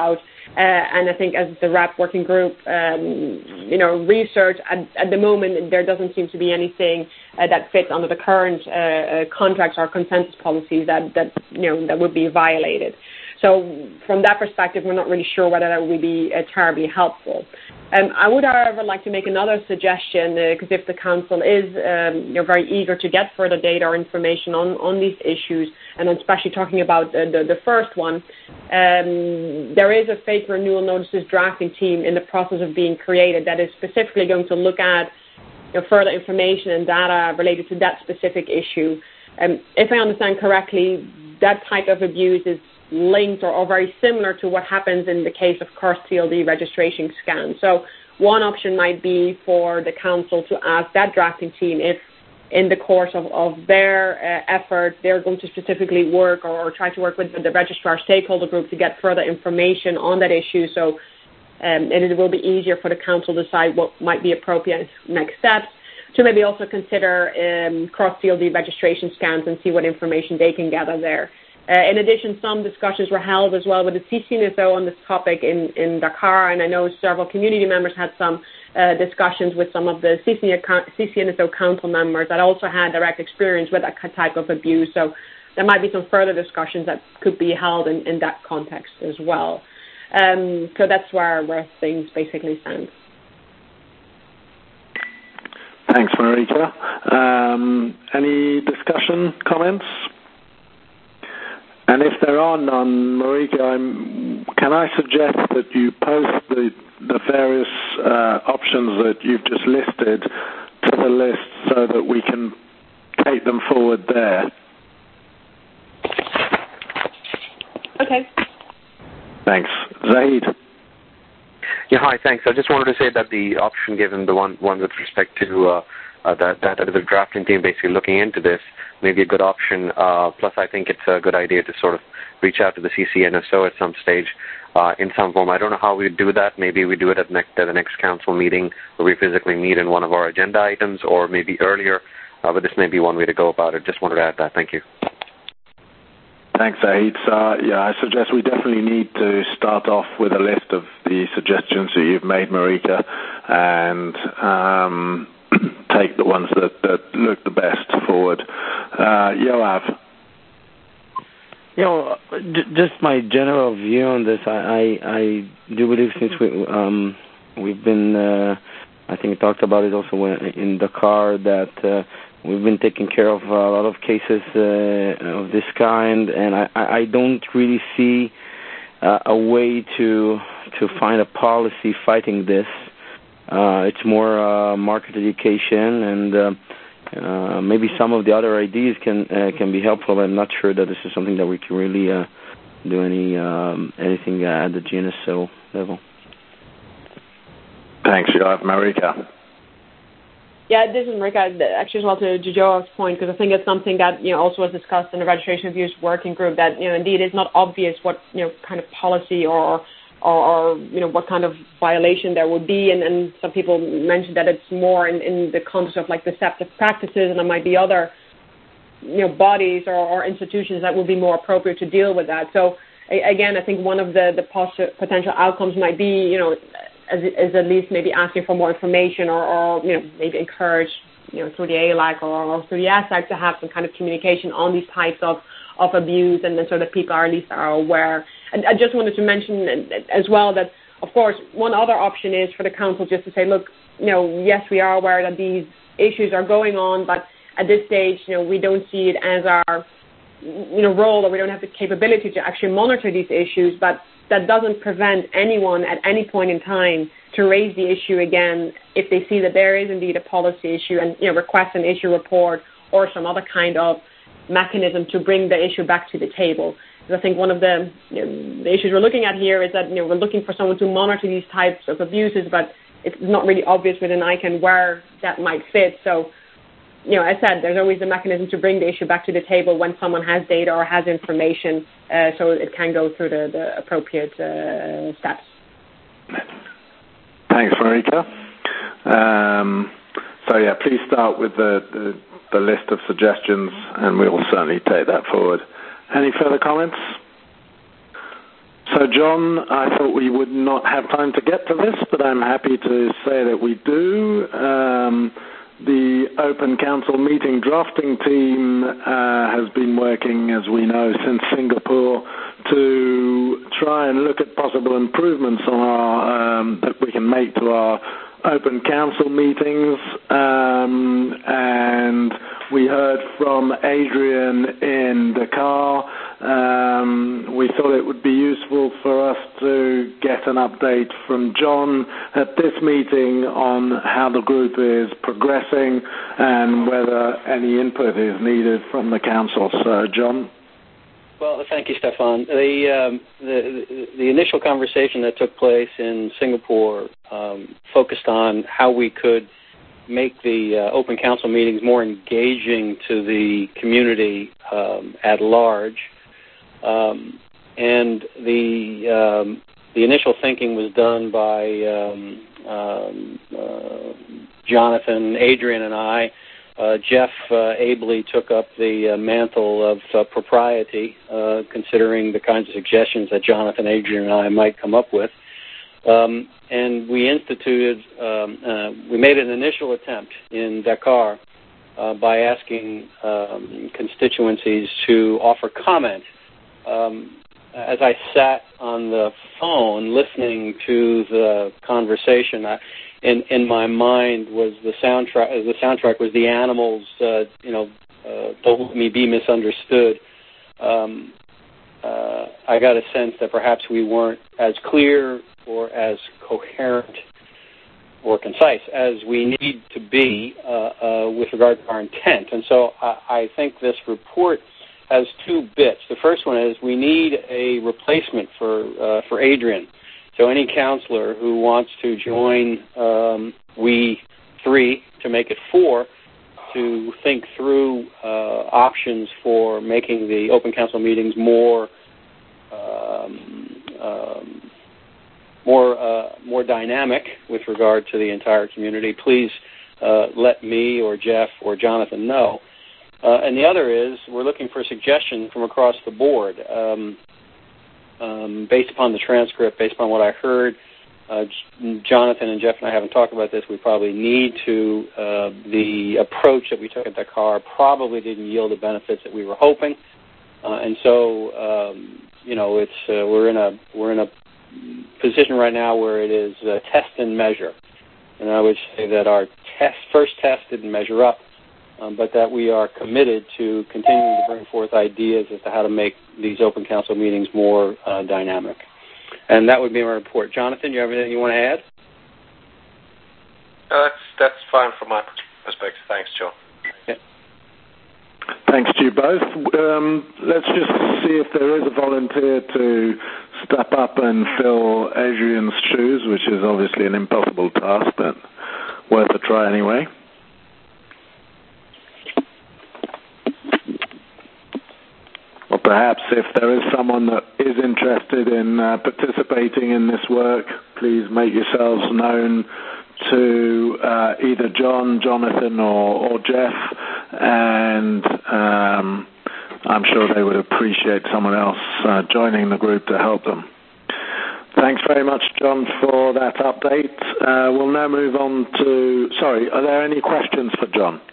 Uh, and I think as the R A P working group, um, you know, research at, at the moment, there doesn't seem to be anything uh, that fits under the current uh, uh, contracts or consensus policies that, that, you know, that would be violated. So from that perspective, we're not really sure whether that would be uh, terribly helpful. Um, I would, however, like to make another suggestion, because uh, if the Council is um, you know, very eager to get further data or information on, on these issues, and I'm especially talking about uh, the, the first one, um, there is a fake renewal notices drafting team in the process of being created that is specifically going to look at you know, further information and data related to that specific issue. Um, if I understand correctly, that type of abuse is linked or, or very similar to what happens in the case of cursed T L D registration scans. So one option might be for the Council to ask that drafting team if in the course of, of their uh, effort they're going to specifically work or, or try to work with the registrar stakeholder group to get further information on that issue, so um, and it will be easier for the Council to decide what might be appropriate next steps, to maybe also consider um, cross T L D registration scans and see what information they can gather there. Uh, in addition, some discussions were held as well with the C C N S O on this topic in, in Dakar, and I know several community members had some uh, discussions with some of the C C N S O council members that also had direct experience with that type of abuse. So there might be some further discussions that could be held in, in that context as well. Um, so that's where, where things basically stand. Thanks, Marika. Um, any discussion, comments? And if there are none, Marika, I'm, can I suggest that you post the, the various uh, options that you've just listed to the list so that we can take them forward there? Okay. Thanks. Zahid? Yeah, hi, thanks. I just wanted to say that the option given, the one, one with respect to uh, uh, that, that the drafting team basically looking into this, may be a good option. Uh, plus, I think it's a good idea to sort of reach out to the C C N S O at some stage uh, in some form. I don't know how we do that. Maybe we do it at, next, at the next council meeting where we physically meet in one of our agenda items, or maybe earlier. Uh, but this may be one way to go about it. Just wanted to add that. Thank you. Thanks, Zahid. So, yeah, I suggest we definitely need to start off with a list of the suggestions that you've made, Marika, and um, take the ones that, that look the best forward. Uh, Yoav. You know, just my general view on this, I, I, I do believe since we, um, we've been, uh, I think we talked about it also when, in Dakar, that uh, we've been taking care of a lot of cases uh, of this kind, and I, I don't really see uh, a way to to find a policy fighting this. Uh, it's more uh, market education, and uh, uh, maybe some of the other ideas can uh, can be helpful. I'm not sure that this is something that we can really uh, do any um, anything at the G N S O level. Thanks, Yoav. Marika. Yeah, this is Marika, actually as well to Jojo's point, because I think it's something that, you know, also was discussed in the registration abuse working group, that, you know, indeed it's not obvious what, you know, kind of policy or, or, or you know, what kind of violation there would be, and, and some people mentioned that it's more in, in the context of, like, deceptive practices, and there might be other, you know, bodies or, or institutions that would be more appropriate to deal with that. So, again, I think one of the, the poss- potential outcomes might be, you know, As, as at least maybe asking for more information, or, or you know, maybe encourage, you know, through the A L A C or, or through the A S A C to have some kind of communication on these types of, of abuse, and then so that people are at least are aware. And I just wanted to mention as well that, of course, one other option is for the Council just to say, look, you know, yes, we are aware that these issues are going on, but at this stage, you know, we don't see it as our, you know, role, or we don't have the capability to actually monitor these issues, but that doesn't prevent anyone at any point in time to raise the issue again if they see that there is indeed a policy issue, and, you know, request an issue report or some other kind of mechanism to bring the issue back to the table. Because I think one of the, you know, the issues we're looking at here is that, you know, we're looking for someone to monitor these types of abuses, but it's not really obvious within I C A N where that might fit. So, you know, as I said, there's always a mechanism to bring the issue back to the table when someone has data or has information, uh, so it can go through the, the appropriate uh, steps. Thanks, Marika. Um, so, yeah, please start with the, the, the list of suggestions, and we will certainly take that forward. Any further comments? So So, John, I thought we would not have time to get to this, but I'm happy to say that we do. Um, the Open Council meeting drafting team uh, has been working, as we know, since Singapore to try and look at possible improvements on our, um, that we can make to our Open Council meetings. Um, and we heard from Adrian in Dakar. Um, we thought it would be useful for us to get an update from John at this meeting on how the group is progressing and whether any input is needed from the council. So, John? Well, thank you, Stefan. The, um, the, the initial conversation that took place in Singapore um, focused on how we could make the uh, Open Council meetings more engaging to the community um, at large. Um, and the um, the initial thinking was done by um, um, uh, Jonathan, Adrian, and I. Uh, Jeff uh, ably took up the uh, mantle of uh, propriety, uh, considering the kinds of suggestions that Jonathan, Adrian, and I might come up with. Um, and we instituted, um, uh, we made an initial attempt in Dakar uh, by asking um, constituencies to offer comment. Um, as I sat on the phone listening to the conversation, I, in in my mind was the soundtrack. The soundtrack was the Animals. Uh, you know, uh, Don't Let Me Be Misunderstood. Um, uh, I got a sense that perhaps we weren't as clear or as coherent or concise as we need to be uh, uh, with regard to our intent. And so I, I think this report has two bits. The first one is we need a replacement for uh, for Adrian. So any counselor who wants to join um, we three to make it four to think through uh, options for making the Open Council meetings more um, um, more uh, more dynamic with regard to the entire community, please uh, let me or Jeff or Jonathan know. Uh, and the other is we're looking for suggestions from across the board. Um, um, based upon the transcript, based upon what I heard, uh, J- Jonathan and Jeff and I haven't talked about this. We probably need to, uh, the approach that we took at Dakar probably didn't yield the benefits that we were hoping. Uh, and so, um, you know, it's uh, we're in a we're in a position right now where it is uh, test and measure. And I would say that our test, first test didn't measure up. Um, but that we are committed to continuing to bring forth ideas as to how to make these Open Council meetings more uh, dynamic. And that would be my report. Jonathan, do you have anything you want to add? No, that's, that's fine from my perspective. Thanks, John. Okay. Thanks to you both. Um, let's just see if there is a volunteer to step up and fill Adrian's shoes, which is obviously an impossible task, but worth a try anyway. Or perhaps if there is someone that is interested in uh, participating in this work, please make yourselves known to uh, either John, Jonathan, or, or Jeff, and um, I'm sure they would appreciate someone else uh, joining the group to help them. Thanks very much, John, for that update. Uh, we'll now move on to... Sorry, are there any questions for John?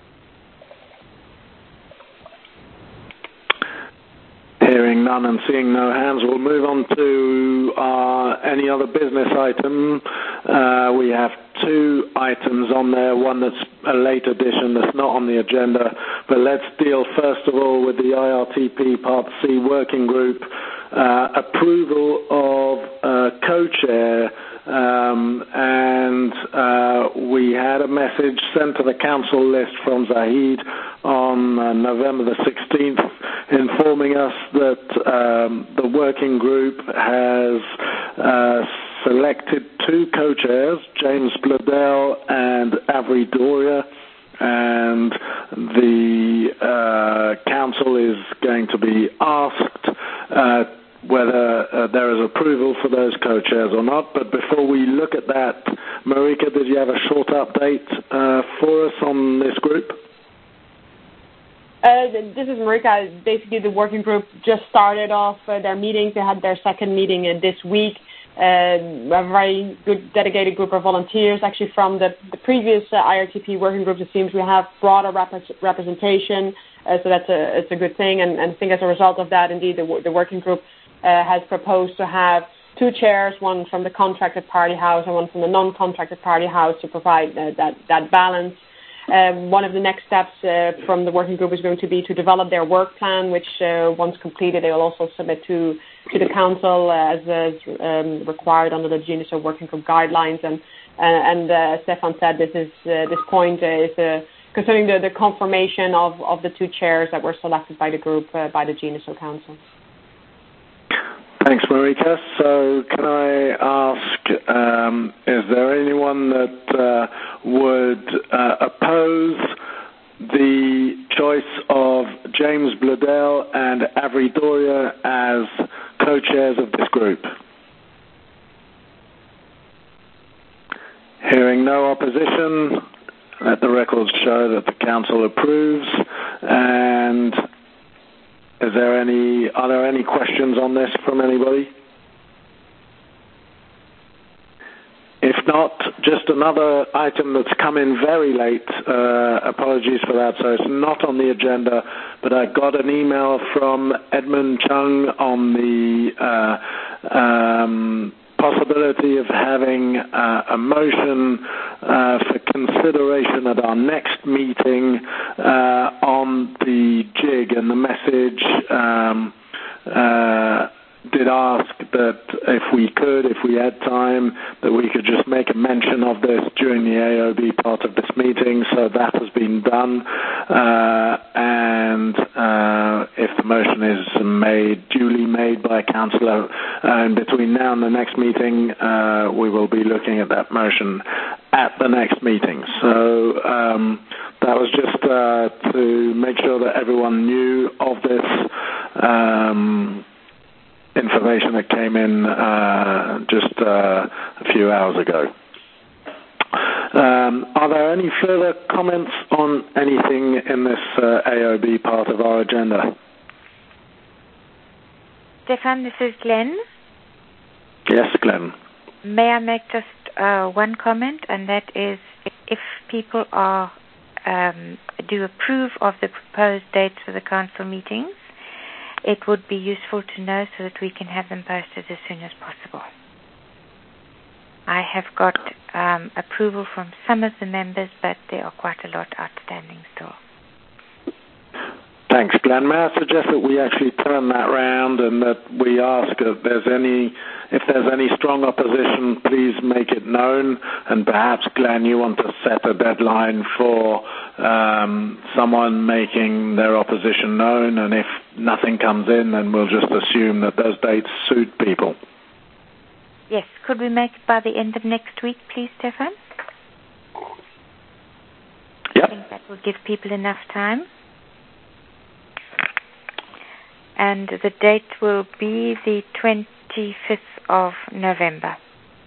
Hearing none and seeing no hands, we'll move on to uh, any other business item. Uh, we have two items on there, one that's a late addition that's not on the agenda, but let's deal first of all with the I R T P Part C working group. Uh, approval of uh, co-chair, um, and uh, we had a message sent to the council list from Zahid on uh, November the sixteenth informing us that um, the working group has uh, selected two co-chairs, James Bladell and Avery Doria, and the uh, council is going to be asked uh, whether uh, there is approval for those co-chairs or not. But before we look at that, Marika, did you have a short update uh, for us on this group? Uh, this is Marika. Basically, the working group just started off uh, their meetings. They had their second meeting uh, this week. Uh, a very good, dedicated group of volunteers. Actually, from the, the previous uh, I R T P working groups, it seems we have broader rep- representation. Uh, so that's a it's a good thing. And, and I think as a result of that, indeed, the, the working group uh, has proposed to have two chairs, one from the contracted party house and one from the non-contracted party house, to provide uh, that that balance. Um, one of the next steps uh, from the working group is going to be to develop their work plan, which uh, once completed, they will also submit to to the council uh, as uh, um, required under the G N S O working group guidelines. And uh, and uh, Stefan said this is uh, this point uh, is uh, concerning the, the confirmation of, of the two chairs that were selected by the group uh, by the G N S O Council. Thanks, Marika. So can I ask, um, is there anyone that uh, would uh, oppose the choice of James Bladel and Avery Doria as co-chairs of this group? Hearing no opposition, let the records show that the council approves. And is there any, are there any questions on this from anybody? If not, just another item that's come in very late. Uh, apologies for that. So it's not on the agenda, but I got an email from Edmund Chung on the uh, um, possibility of having uh, a motion uh, for consideration at our next meeting uh, on the jig, and the message um, uh, did ask that if we could, if we had time, that we could just make a mention of this during the A O B part of this meeting. So that has been done, uh, and uh, if the motion is made, duly made by a councillor, and between now and the next meeting, uh, we will be looking at that motion at the next meeting. So um, that was just uh, to make sure that everyone knew of this um, information that came in uh, just uh, a few hours ago. Um, are there any further comments on anything in this uh, A O B part of our agenda? Stefan, this is Glenn. Yes, Glenn. May I make just uh, one comment, and that is, if people are um, do approve of the proposed dates for the council meetings, it would be useful to know so that we can have them posted as soon as possible. I have got um, approval from some of the members, but there are quite a lot outstanding still. Thanks, Glenn. May I suggest that we actually turn that round and that we ask if there's any, if there's any strong opposition, please make it known. And perhaps, Glenn, you want to set a deadline for um, someone making their opposition known. And if nothing comes in, then we'll just assume that those dates suit people. Yes. Could we make it by the end of next week, please, Stefan? Yep. I think that will give people enough time. And the date will be the twenty-fifth of November.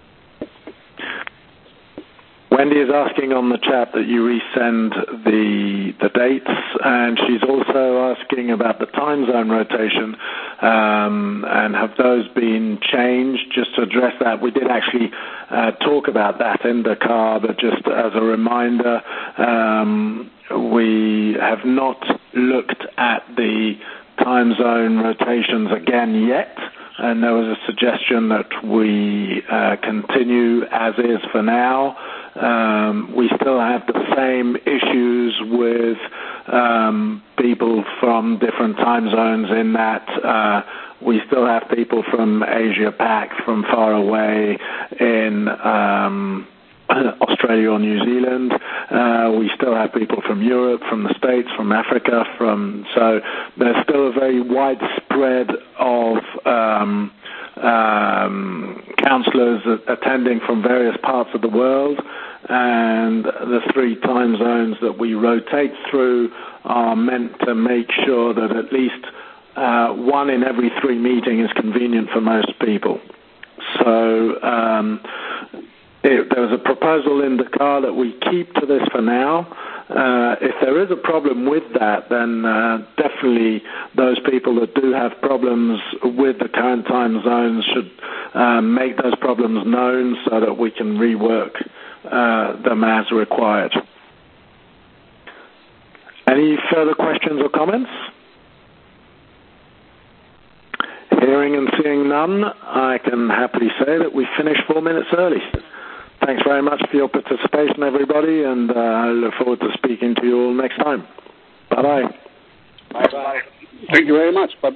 Wendy is asking on the chat that you resend the the dates, and she's also asking about the time zone rotation, um, and have those been changed? Just to address that, we did actually uh, talk about that in Dakar, but just as a reminder, um, we have not looked at the time zone rotations again yet, and there was a suggestion that we uh, continue as is for now. Um, we still have the same issues with um, people from different time zones in that uh, we still have people from Asia Pac, from far away in um, Australia or New Zealand. Uh, we still have people from Europe, from the States, from Africa, from so there's still a very wide spread of um, um, councillors attending from various parts of the world, and the three time zones that we rotate through are meant to make sure that at least uh, one in every three meeting is convenient for most people. So um, It, there was a proposal in Dakar that we keep to this for now, Uh, if there is a problem with that, then uh, definitely those people that do have problems with the current time zones should uh, make those problems known so that we can rework uh, them as required. Any further questions or comments? Hearing and seeing none, I can happily say that we finished four minutes early. Thanks very much for your participation, everybody, and uh, I look forward to speaking to you all next time. Bye-bye. Bye-bye. Thank you very much. Bye-bye.